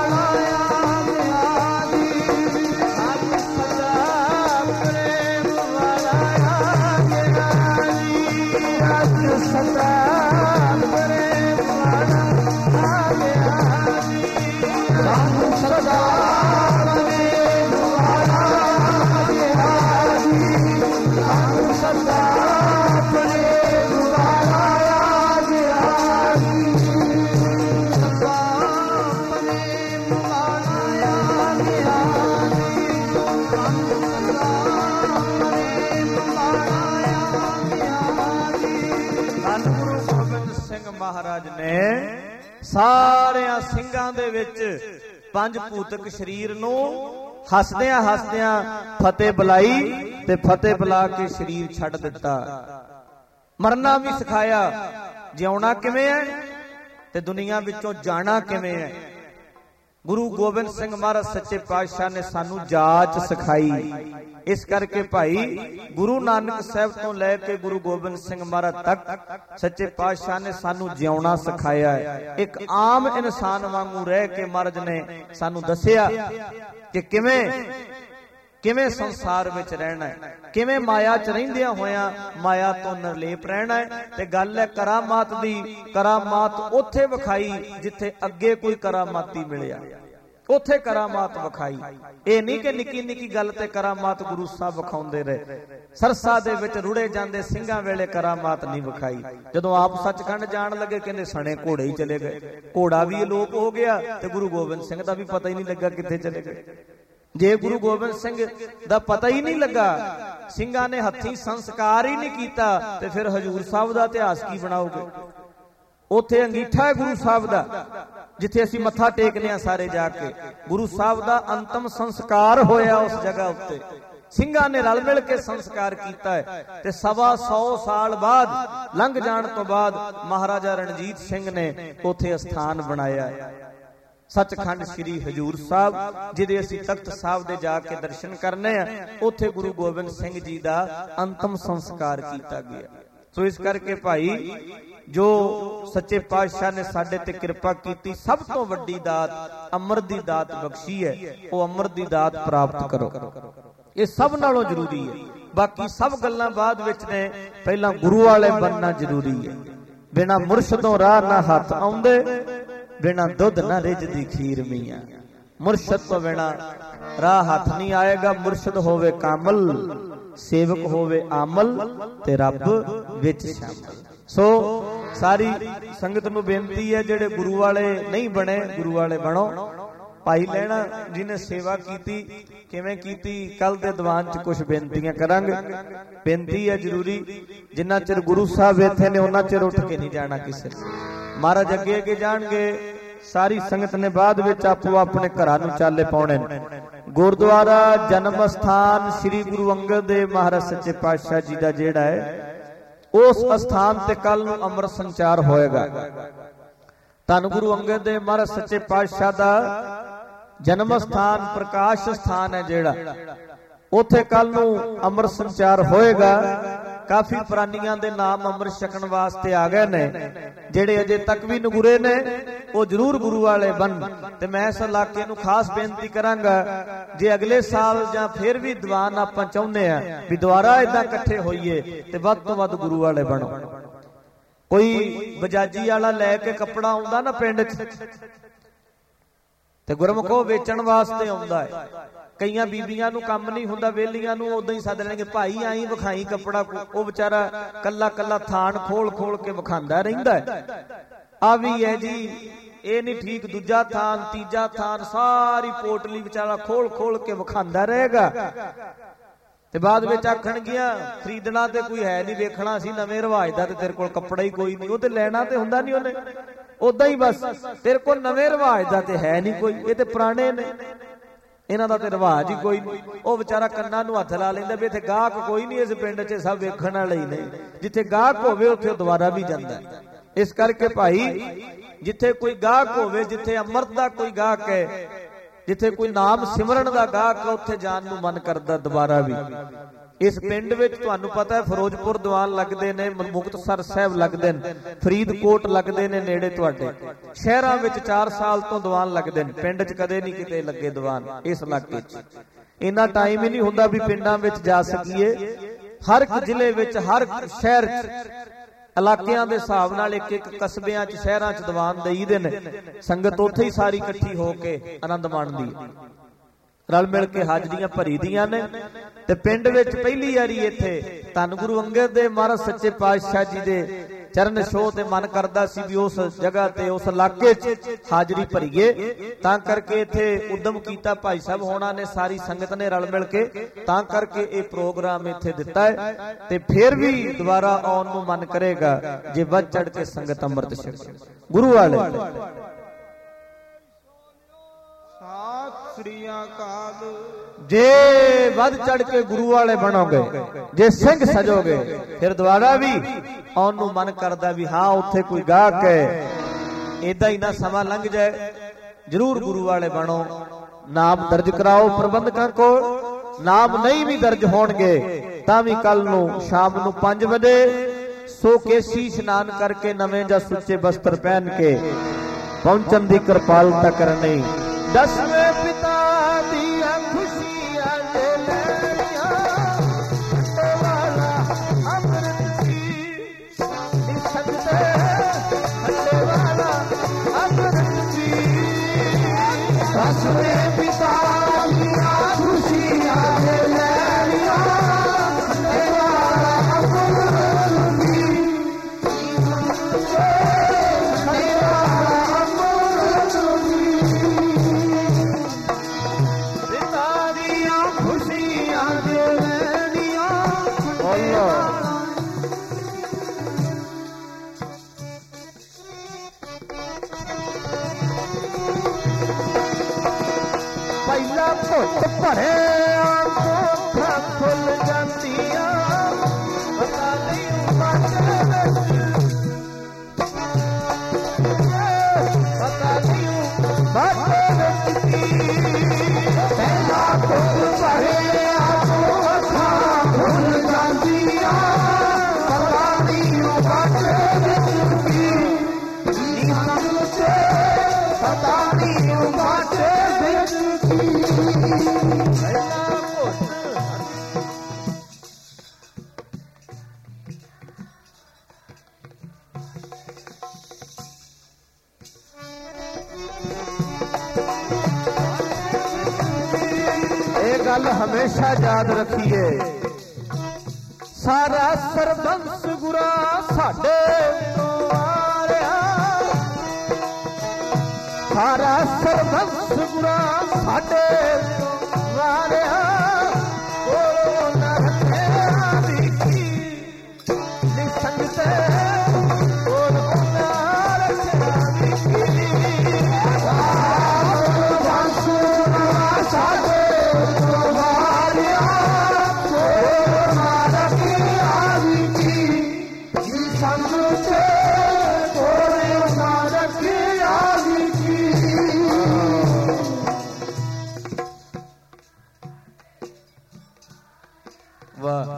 S2: ਸਦਾ ਮਹਾਰਾਜ ਨੇ ਸਾਰਿਆਂ ਸਿੰਘਾਂ ਦੇ ਵਿੱਚ ਪੰਜ ਭੂਤਕ ਸਰੀਰ ਨੂੰ ਹੱਸਦਿਆਂ ਹੱਸਦਿਆਂ ਫਤਿਹ ਬੁਲਾਈ ਤੇ ਫਤਿਹ ਬੁਲਾ ਕੇ ਸਰੀਰ ਛੱਡ ਦਿੱਤਾ। ਮਰਨਾ ਵੀ ਸਿਖਾਇਆ, ਜਿਉਣਾ ਕਿਵੇਂ ਹੈ ਤੇ ਦੁਨੀਆ ਵਿੱਚੋਂ ਜਾਣਾ ਕਿਵੇਂ ਹੈ। ਗੁਰੂ ਗੋਬਿੰਦ ਸਿੰਘ ਮਹਾਰਾਜ ਸੱਚੇ ਪਾਤਸ਼ਾਹ ਨੇ ਸਾਨੂੰ ਜਾਚ ਸਿਖਾਈ। ਇਸ ਕਰਕੇ ਭਾਈ ਗੁਰੂ ਨਾਨਕ ਸਾਹਿਬ ਤੋਂ ਲੈ ਕੇ ਗੁਰੂ ਗੋਬਿੰਦ ਸਿੰਘ ਮਹਾਰਾਜ ਤੱਕ ਸੱਚੇ ਪਾਤਸ਼ਾਹ ਨੇ ਸਾਨੂੰ ਜਿਉਣਾ ਸਿਖਾਇਆ ਹੈ। ਇੱਕ ਆਮ ਇਨਸਾਨ ਵਾਂਗੂ ਰਹਿ ਕੇ ਮਹਾਰਾਜ ਨੇ ਸਾਨੂੰ ਦੱਸਿਆ ਕਿ ਕਿਵੇਂ ਕਿਵੇਂ ਸੰਸਾਰ ਵਿੱਚ ਰਹਿਣਾ ਹੈ, ਕਿਵੇਂ ਮਾਇਆ ਚ ਰਹਿੰਦਿਆਂ ਹੋਇਆਂ ਮਾਇਆ ਤੋਂ ਨਿਰਲੇਪ ਰਹਿਣਾ ਹੈ। ਤੇ ਗੱਲ ਹੈ ਕਰਾਮਾਤ ਦੀ। ਕਰਾਮਾਤ ਉੱਥੇ ਵਿਖਾਈ ਜਿੱਥੇ ਅੱਗੇ ਕੋਈ ਕਰਾਮਾਤੀ ਮਿਲਿਆ, ਉੱਥੇ ਕਰਾਮਾਤ ਵਿਖਾਈ। ਇਹ ਨਹੀਂ ਕਿ ਨਿੱਕੀ ਨਿੱਕੀ ਗੱਲ ਤੇ ਕਰਾਮਾਤ ਗੁਰੂ ਸਾਹਿਬ ਵਿਖਾਉਂਦੇ ਰਹੇ। ਸਰਸਾ ਦੇ ਵਿੱਚ ਰੁੜੇ ਜਾਂਦੇ ਸਿੰਘਾਂ ਵੇਲੇ ਕਰਾਮਾਤ ਨਹੀਂ ਵਿਖਾਈ। ਜਦੋਂ ਆਪ ਸੱਚਖੰਡ ਜਾਣ ਲੱਗੇ ਕਹਿੰਦੇ ਸਣੇ ਘੋੜੇ ਹੀ ਚਲੇ ਗਏ, ਘੋੜਾ ਵੀ ਅਲੋਪ ਹੋ ਗਿਆ ਤੇ ਗੁਰੂ ਗੋਬਿੰਦ ਸਿੰਘ ਦਾ ਵੀ ਪਤਾ ਹੀ ਨਹੀਂ ਲੱਗਾ ਕਿੱਥੇ ਚਲੇ ਗਏ। ਜੇ ਗੁਰੂ ਗੋਬਿੰਦ ਸਿੰਘ ਦਾ ਪਤਾ ਹੀ ਨਹੀਂ ਲੱਗਾ, ਸਿੰਘਾਂ ਨੇ ਹੱਥੀਂ ਸੰਸਕਾਰ ਹੀ ਨਹੀਂ ਕੀਤਾ, ਤੇ ਫਿਰ ਹਜੂਰ ਸਾਹਿਬ ਦਾ ਇਤਿਹਾਸ ਕੀ ਬਣਾਓਗੇ। ਉੱਥੇ ਅੰਗੀਠਾ ਹੈ ਗੁਰੂ ਸਾਹਿਬ ਦਾ, ਜਿੱਥੇ ਅਸੀਂ ਮੱਥਾ ਟੇਕਦੇ ਹਾਂ ਸਾਰੇ ਜਾ ਕੇ। ਗੁਰੂ ਸਾਹਿਬ ਦਾ ਅੰਤਮ ਸੰਸਕਾਰ ਹੋਇਆ ਉਸ ਜਗ੍ਹਾ ਉੱਤੇ। ਸਿੰਘਾਂ ਨੇ ਰਲ ਮਿਲ ਕੇ ਸੰਸਕਾਰ ਕੀਤਾ ਹੈ। ਤੇ ਸਵਾ ਸੌ ਸਾਲ ਬਾਅਦ ਲੰਘ ਜਾਣ ਤੋਂ ਬਾਅਦ ਮਹਾਰਾਜਾ ਰਣਜੀਤ ਸਿੰਘ ਨੇ ਉੱਥੇ ਅਸਥਾਨ ਬਣਾਇਆ ਹੈ, ਸੱਚਖੰਡ ਸ੍ਰੀ ਹਜੂਰ ਸਾਹਿਬ, ਜਿਹਦੇ ਅਸੀਂ ਤਖਤ ਸਾਹਿਬ ਦੇ ਜਾ ਕੇ ਦਰਸ਼ਨ ਕਰਨੇ ਆ। ਉੱਥੇ ਗੁਰੂ ਗੋਬਿੰਦ ਸਿੰਘ ਜੀ ਦਾ ਅੰਤਮ ਸੰਸਕਾਰ ਕੀਤਾ ਗਿਆ। ਸੋ ਇਸ ਕਰਕੇ ਭਾਈ ਜੋ ਸੱਚੇ ਪਾਤਸ਼ਾਹ ਨੇ ਸਾਡੇ ਤੇ ਕਿਰਪਾ ਕੀਤੀ, ਸਭ ਤੋਂ ਵੱਡੀ ਦਾਤ ਅੰਮ੍ਰਿਤ ਦੀ ਦਾਤ ਬਖਸ਼ੀ ਹੈ। ਉਹ ਅੰਮ੍ਰਿਤ ਦੀ ਦਾਤ ਪ੍ਰਾਪਤ ਕਰੋ, ਇਹ ਸਭ ਨਾਲੋਂ ਜ਼ਰੂਰੀ ਹੈ। ਬਾਕੀ ਸਭ ਗੱਲਾਂ ਬਾਅਦ ਵਿੱਚ ਨੇ, ਪਹਿਲਾਂ ਗੁਰੂ ਵਾਲੇ ਬਣਨਾ ਜ਼ਰੂਰੀ ਹੈ। ਬਿਨਾਂ ਮੁਰਸ਼ਿਦੋਂ ਰਾਹ ਨਾ ਹੱਥ ਆਉਂਦੇ, ਬਿਨਾਂ ਦੁੱਧ ਨਾ ਰਿੱਝਦੀ ਖੀਰ ਮੀਆਂ। ਮੁਰਸ਼ਿਦ ਤੋਂ ਬਿਨਾਂ ਰਾਹ ਹੱਥ ਨਹੀਂ ਆਏਗਾ। ਮੁਰਸ਼ਿਦ ਹੋਵੇ ਕਾਮਲ, ਸੇਵਕ ਹੋਵੇ ਆਮਲ, ਤੇ ਰੱਬ ਵਿੱਚ ਸ਼ਾਮਲ। ਸੋ ਸਾਰੀ ਸੰਗਤ ਨੂੰ ਬੇਨਤੀ ਹੈ, ਜਿਹੜੇ ਗੁਰੂ ਵਾਲੇ ਨਹੀਂ ਬਣੇ ਗੁਰੂ ਵਾਲੇ ਬਣੋ। ਭਾਈ ਲੈਣਾ ਜਿਹਨੇ ਸੇਵਾ ਕੀਤੀ, ਕਿਵੇਂ ਕੀਤੀ, ਕੱਲ ਦੇ ਦੀਵਾਨ ਚ ਕੁਝ ਬੇਨਤੀਆਂ ਕਰਾਂਗੇ। ਬੇਨਤੀ ਹੈ ਜ਼ਰੂਰੀ, ਜਿੰਨਾ ਚਿਰ ਗੁਰੂ ਸਾਹਿਬ ਇੱਥੇ ਨੇ ਉਹਨਾਂ ਚਿਰ ਉੱਠ ਕੇ ਨਹੀਂ ਜਾਣਾ ਕਿਸੇ ਨੇ। ਮਹਾਰਾਜ ਅੱਗੇ ਅੱਗੇ ਜਾਣਗੇ, ਸਾਰੀ ਸੰਗਤ ਨੇ ਬਾਅਦ ਵਿੱਚ ਆਪੋ ਆਪਣੇ ਘਰਾਂ ਨੂੰ ਚਾਲੇ ਪਾਉਣੇ ਨੇ। ਗੁਰਦੁਆਰਾ ਜਨਮ ਸਥਾਨ ਸ੍ਰੀ ਗੁਰੂ ਅੰਗਦ ਦੇਵ ਮਹਾਰਾਜ ਸੱਚੇ ਪਾਤਸ਼ਾਹ ਜੀ ਦਾ ਜਿਹੜਾ ਹੈ, ਉਸ ਅਸਥਾਨ ਤੇ ਕੱਲ ਨੂੰ ਅੰਮ੍ਰਿਤ ਸੰਚਾਰ ਹੋਏਗਾ। ਧੰਨ ਗੁਰੂ ਅੰਗਦ ਦੇਵ ਮਹਾਰਾਜ ਸੱਚੇ ਪਾਤਸ਼ਾਹ ਦਾ ਜਨਮ ਸਥਾਨ ਪ੍ਰਕਾਸ਼ ਸਥਾਨ ਹੈ ਜਿਹੜਾ, ਉੱਥੇ ਕੱਲ ਨੂੰ ਅੰਮ੍ਰਿਤ ਸੰਚਾਰ ਹੋਏਗਾ। ਕਾਫੀ ਪ੍ਰਾਨੀਆਂ ਦੇ ਨਾਮ ਅੰਮ੍ਰਿਤ ਛਕਣ ਵਾਸਤੇ ਆ ਗਏ ਨੇ। ਜਿਹੜੇ ਅਜੇ ਤੱਕ ਵੀ ਨਗੁਰੇ ਨੇ ਉਹ ਜ਼ਰੂਰ ਗੁਰੂ ਵਾਲੇ ਬਣ। ਤੇ ਮੈਂ ਇਸ ਇਲਾਕੇ ਨੂੰ ਖਾਸ ਬੇਨਤੀ ਕਰਾਂਗਾ, ਜੇ ਅਗਲੇ ਸਾਲ ਜਾਂ ਫਿਰ ਵੀ ਦੀਵਾਨ ਆਪਾਂ ਚਾਹੁੰਦੇ ਆ ਵੀ ਦੁਬਾਰਾ ਏਦਾਂ ਇਕੱਠੇ ਹੋਈਏ, ਤੇ ਵੱਧ ਤੋਂ ਵੱਧ ਗੁਰੂ ਵਾਲੇ ਬਣੋ। ਕੋਈ ਬਜਾਜੀ ਵਾਲਾ ਲੈ ਕੇ ਕੱਪੜਾ ਆਉਂਦਾ ਨਾ ਪਿੰਡ 'ਚ, ਤੇ ਗੁਰਮੁਖੋ ਵੇਚਣ ਵਾਸਤੇ ਆਉਂਦਾ ਹੈ। ਕਈਆਂ ਬੀਬੀਆਂ ਨੂੰ ਕੰਮ ਨਹੀਂ ਹੁੰਦਾ, ਵੇਲੀਆਂ ਨੂੰ ਉਦਾਂ ਹੀ ਸੱਦ ਲੈਣਗੇ, ਭਾਈ ਆਈ ਵਿਖਾਈ ਕੱਪੜਾ। ਉਹ ਵਿਚਾਰਾ ਕੱਲਾ ਕੱਲਾ ਥਾਨ ਖੋਲ ਖੋਲ ਕੇ ਵਿਖਾਉਂਦਾ ਰਹਿੰਦਾ ਹੈ। ਆ ਵੀ ਹੈ ਜੀ, ਇਹ ਨਹੀਂ ਠੀਕ। ਦੂਜਾ ਥਾਨ, ਤੀਜਾ ਥਾਨ, ਸਾਰੀ ਪੋਟਲੀ ਵਿਚਾਰਾ ਖੋਲ ਖੋਲ ਕੇ ਵਿਖਾਉਂਦਾ ਰਹੇਗਾ। ਤੇ ਬਾਅਦ ਵਿੱਚ ਆਖਣਗੀਆਂ ਖਰੀਦਣਾ ਤੇ ਕੋਈ ਹੈ ਨਹੀਂ, ਵੇਖਣਾ ਸੀ ਨਵੇਂ ਰਿਵਾਜ ਦਾ, ਤੇ ਤੇਰੇ ਕੋਲ ਕੱਪੜਾ ਹੀ ਕੋਈ ਨਹੀਂ। ਉਹ ਤੇ ਲੈਣਾ ਤੇ ਹੁੰਦਾ ਨਹੀਂ ਉਹਨੇ, ਉਦਾਂ ਹੀ ਬਸ ਤੇਰੇ ਕੋਲ ਨਵੇਂ ਰਿਵਾਜ ਦਾ ਤੇ ਹੈ ਨਹੀਂ ਕੋਈ, ਇਹ ਤੇ ਪੁਰਾਣੇ ਨੇ, ਇਹਨਾਂ ਦਾ ਤੇ ਰਿਵਾਜ ਹੀ ਕੋਈ ਨਹੀਂ। ਉਹ ਵਿਚਾਰਾ ਕੰਨਾਂ ਨੂੰ ਹੱਥ ਲਾ ਲੈਂਦਾ ਵੀ ਇੱਥੇ ਗਾਹਕ ਕੋਈ ਨਹੀਂ, ਇਸ ਪਿੰਡ 'ਚ ਸਭ ਵੇਖਣ ਵਾਲੇ ਹੀ ਨੇ। ਜਿੱਥੇ ਗਾਹਕ ਹੋਵੇ ਉੱਥੇ ਦੁਬਾਰਾ ਵੀ ਜਾਂਦਾ। ਇਸ ਕਰਕੇ ਭਾਈ ਜਿੱਥੇ ਕੋਈ ਗਾਹਕ ਹੋਵੇ, ਜਿੱਥੇ ਅੰਮ੍ਰਿਤ ਦਾ ਕੋਈ ਗਾਹਕ ਹੈ, ਜਿੱਥੇ ਕੋਈ ਨਾਮ ਸਿਮਰਨ ਦਾ ਗਾਹਕ ਹੈ, ਉੱਥੇ ਜਾਣ ਨੂੰ ਮਨ ਕਰਦਾ ਦੁਬਾਰਾ ਵੀ। ਇਸ ਪਿੰਡ ਵਿੱਚ ਤੁਹਾਨੂੰ ਪਤਾ ਹੈ ਫਿਰੋਜ਼ਪੁਰ ਦੀਵਾਨ ਲੱਗਦੇ ਨੇ, ਮੁਕਤਸਰ ਸਾਹਿਬ ਲੱਗਦੇ ਨੇ, ਫਰੀਦਕੋਟ ਲੱਗਦੇ ਨੇ ਨੇੜੇ ਤੁਹਾਡੇ। ਸ਼ਹਿਰਾਂ ਵਿੱਚ ਚਾਰ ਸਾਲ ਤੋਂ ਦੀਵਾਨ ਲੱਗਦੇ ਨੇ, ਪਿੰਡ 'ਚ ਕਦੇ ਨਹੀਂ ਕਿਤੇ ਲੱਗੇ ਦੀਵਾਨ। ਇਸ ਇਲਾਕੇ 'ਚ ਇੰਨਾ ਟਾਈਮ ਹੀ ਨਹੀਂ ਹੁੰਦਾ ਵੀ ਪਿੰਡਾਂ ਵਿੱਚ ਜਾ ਸਕੀਏ। ਹਰ ਇੱਕ ਜ਼ਿਲ੍ਹੇ ਵਿੱਚ, ਹਰ ਸ਼ਹਿਰ 'ਚ ਇਲਾਕਿਆਂ ਦੇ ਹਿਸਾਬ ਨਾਲ ਇੱਕ ਇੱਕ ਕਸਬਿਆਂ 'ਚ ਸ਼ਹਿਰਾਂ 'ਚ ਦੀਵਾਨ ਦੇਈਦੇ ਨੇ, ਸੰਗਤ ਉੱਥੇ ਹੀ ਸਾਰੀ ਇਕੱਠੀ ਹੋ ਕੇ ਆਨੰਦ ਮਾਣਦੀ ਹੈ, ਰਲ ਮਿਲ ਕੇ ਹਾਜ਼ਰੀਆਂ ਭਰੀਦੀਆਂ ਨੇ। ਤੇ ਪਿੰਡ ਵਿੱਚ ਪਹਿਲੀ ਵਾਰੀ ਇੱਥੇ ਧੰਨ ਗੁਰੂ ਅੰਗਦ ਦੇਵ ਮਹਾਰਾਜ ਸੱਚੇ ਪਾਤਸ਼ਾਹ ਜੀ ਦੇ ਚਰਨ ਛੋਹ ਤੇ ਮਨ ਕਰਦਾ ਸੀ ਵੀ ਉਸ ਜਗ੍ਹਾ ਤੇ ਉਸ ਇਲਾਕੇ 'ਚ ਹਾਜ਼ਰੀ ਭਰੀਏ, ਤਾਂ ਕਰਕੇ ਇੱਥੇ ਉਦਮ ਕੀਤਾ ਭਾਈ ਸਾਹਿਬ ਹੋਣਾ ਨੇ, ਸਾਰੀ ਸੰਗਤ ਨੇ ਰਲ ਮਿਲ ਕੇ, ਤਾਂ ਕਰਕੇ ਇਹ ਪ੍ਰੋਗਰਾਮ ਇੱਥੇ ਦਿੱਤਾ ਹੈ। ਤੇ ਫਿਰ ਵੀ ਦੁਬਾਰਾ ਆਉਣ ਨੂੰ ਮਨ ਕਰੇਗਾ ਜੇ ਵੱਧ ਚੜ ਕੇ ਸੰਗਤ ਅੰਮ੍ਰਿਤ ਛਕੇ। ਗੁਰੂ ਵਾਲੇ
S3: ਸ੍ਰੀ ਅਕਾਲ।
S2: ਜੇ ਵੱਧ ਚੜ ਕੇ ਗੁਰੂ ਵਾਲੇ ਬਣੋਗੇ, ਜੇ ਸਿੰਘ ਸਜੋਗੇ, ਫਿਰ ਦੁਬਾਰਾ ਵੀ ਆਉਣ ਨੂੰ ਮਨ ਕਰਦਾ ਵੀ ਹਾਂ ਉੱਥੇ ਕੋਈ ਗਾਹਕ ਹੈ। ਏਦਾਂ ਹੀ ਨਾ ਸਮਾਂ ਲੰਘ ਜਾਏ, ਜਰੂਰ ਗੁਰੂ ਵਾਲੇ ਬਣੋ, ਨਾਮ ਦਰਜ ਕਰਾਓ ਪ੍ਰਬੰਧਕਾਂ ਕੋਲ। ਨਾਮ ਨਹੀਂ ਵੀ ਦਰਜ ਹੋਣਗੇ ਤਾਂ ਵੀ ਕੱਲ ਨੂੰ ਸ਼ਾਮ ਨੂੰ ਪੰਜ ਵਜੇ ਸੋ ਕੇਸੀ ਇਸ਼ਨਾਨ ਕਰਕੇ ਨਵੇਂ ਜਾਂ ਸੁੱਚੇ ਬਸਤਰ ਪਹਿਨ ਕੇ ਪਹੁੰਚਣ ਦੀ ਕਿਰਪਾਲਤਾ ਕਰਨੀ। ਦਸਵੇਂ ਪਿਤਾ ਦੀਆਂ ਖੁਸ਼ੀਆਂ ਦੇ ਲੈਣੀਆਂ, ਖੰਡੇ ਵਾਲਾ ਅੰਮ੍ਰਿਤ ਜੀ ਸੰਗਤੇ, ਖੰਡੇ ਵਾਲਾ ਅੰਮ੍ਰਿਤ ਜੀ। ਦਸਵੇਂ ਪਿਤਾ ਦੀਆਂ ਖੁਸ਼ੀਆਂ ਦੇ ਲੈਣੀਆਂ, ਖੰਡੇ ਵਾਲਾ ਅੰਮ੍ਰਿਤ ਜੀ, ਖੰਡੇ ਵਾਲਾ ਅੰਮ੍ਰਿਤ ਜੀ। ਪਹਿਲਾ ਘੁੱਟ ਭਰੇ ਅੱਖਾਂ ਖੁੱਲ ਜਾਂਦੀਆਂ, ਪਤਾ ਨਹੀਂ ਬਾਟੇ ਵਿੱਚ, ਪਤਾ ਨਹੀਂ ਬਾਟੇ ਵਿੱਚ ਕੀ। ਪਹਿਲਾ ਘੁੱਟ ਭਰੇ ਅੱਖਾਂ ਖੁੱਲ ਜਾਂਦੀਆਂ, ਪਤਾ ਨਹੀਂ ਬਾਟੇ ਵਿੱਚ ਕੀ। ਨੀ ਸਾਨੂੰ ਤੇ ਪਤਾ ਨਹੀਂ ਬਾਟੇ ਵਿੱਚ ਇਹ ਗੱਲ ਹਮੇਸ਼ਾ ਯਾਦ ਰੱਖੀਏ, ਸਾਰਾ ਸਰਬੰਸ ਗੁਰਾ ਸਾਡੇ ਤੋਂ ਆ ਰਿਹਾ, ਸਾਰਾ ਸਰਬੰਸ ਗੁਰਾ ਸਾਡੇ ਤੋਂ ਆ ਰਿਹਾ। ਕੋਲੋਂ ਨਾ ਰੱਖਿਆ ਵੀ ਕੀ ਨੀ ਸੰਗਤੇ, ਕੋਲੋਂ ਨਾ ਰੱਖਿਆ ਵੀ ਕੀ। ਸਰਬੰਸ ਗੁਰਾ ਸਾਡੇ ਤੋਂ ਆ ਰਿਹਾ, ਕੋਲੋਂ ਨਾ ਰੱਖਿਆ ਵੀ ਕੀ ਨੀ ਸੰਗਤੇ, ਕੋਲੋਂ ਨਾ ਰੱਖਿਆ ਵੀ ਕੀ। ਵਾਹ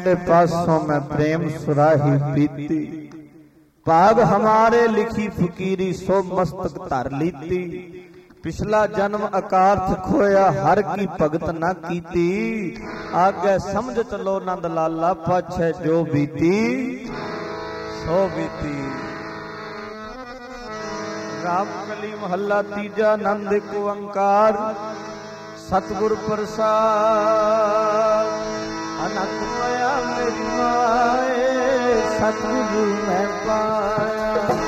S2: के पासों मैं प्रेम सुराही पीती, भाग हमारे लिखी फकीरी सो मस्तक धर लीती। पिछला जन्म अकार्थ खोया हर की भगत न कीती, आगे समझ चलो नंद लाला पाछे जो बीती सो बीती। राम कली महला तीजा नंद एक ओंकार, सतगुर प्रसाद अनंत पाया मेरी माए, सतगुरु मैं पाया।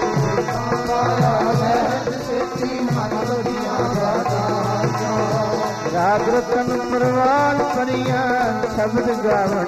S2: राग रतन परवान परिया शब्द गावण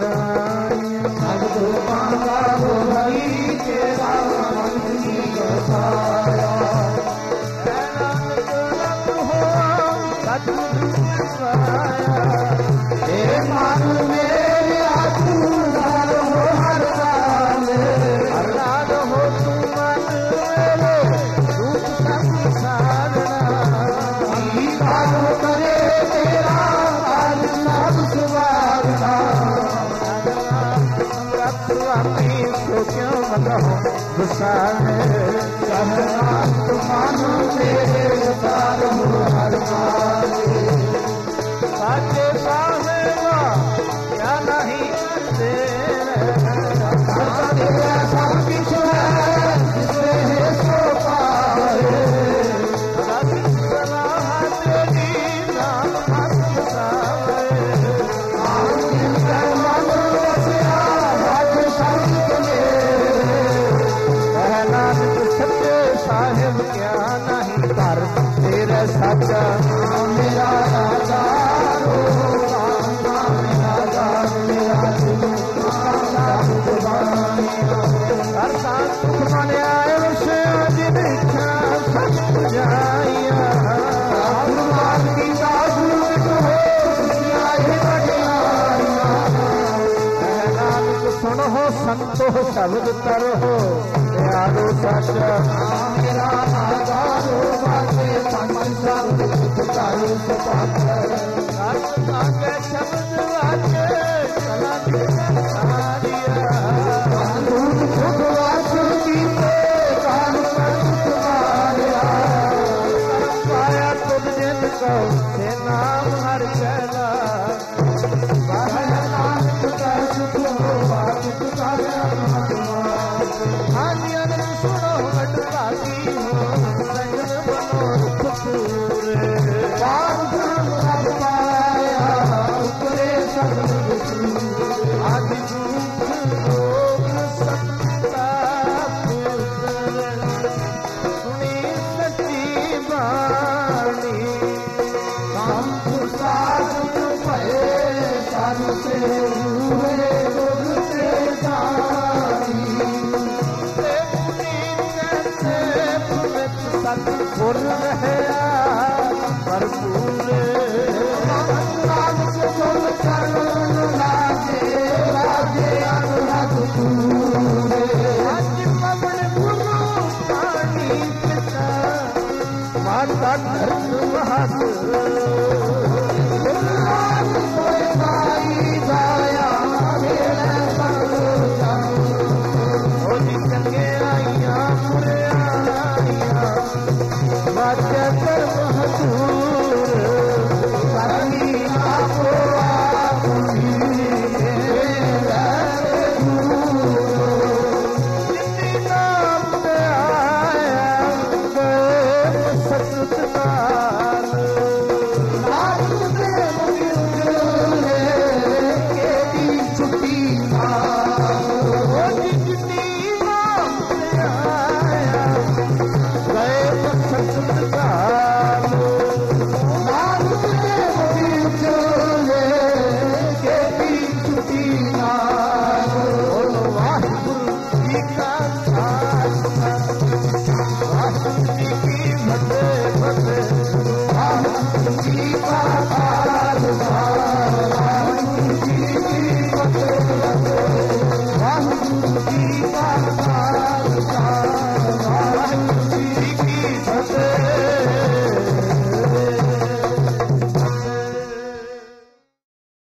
S2: संतो शब्द तरहो प्यारो सच मेरा आधारो बाते पंच शब्द तारो सपाकर रस लागे शब्द वाचे कला के सारिया दूध खुद वासु कीते कान संत मारिया पाया तुम जिन को से नाम हर चला बाहर नाम का सुख हो बात
S3: Bye.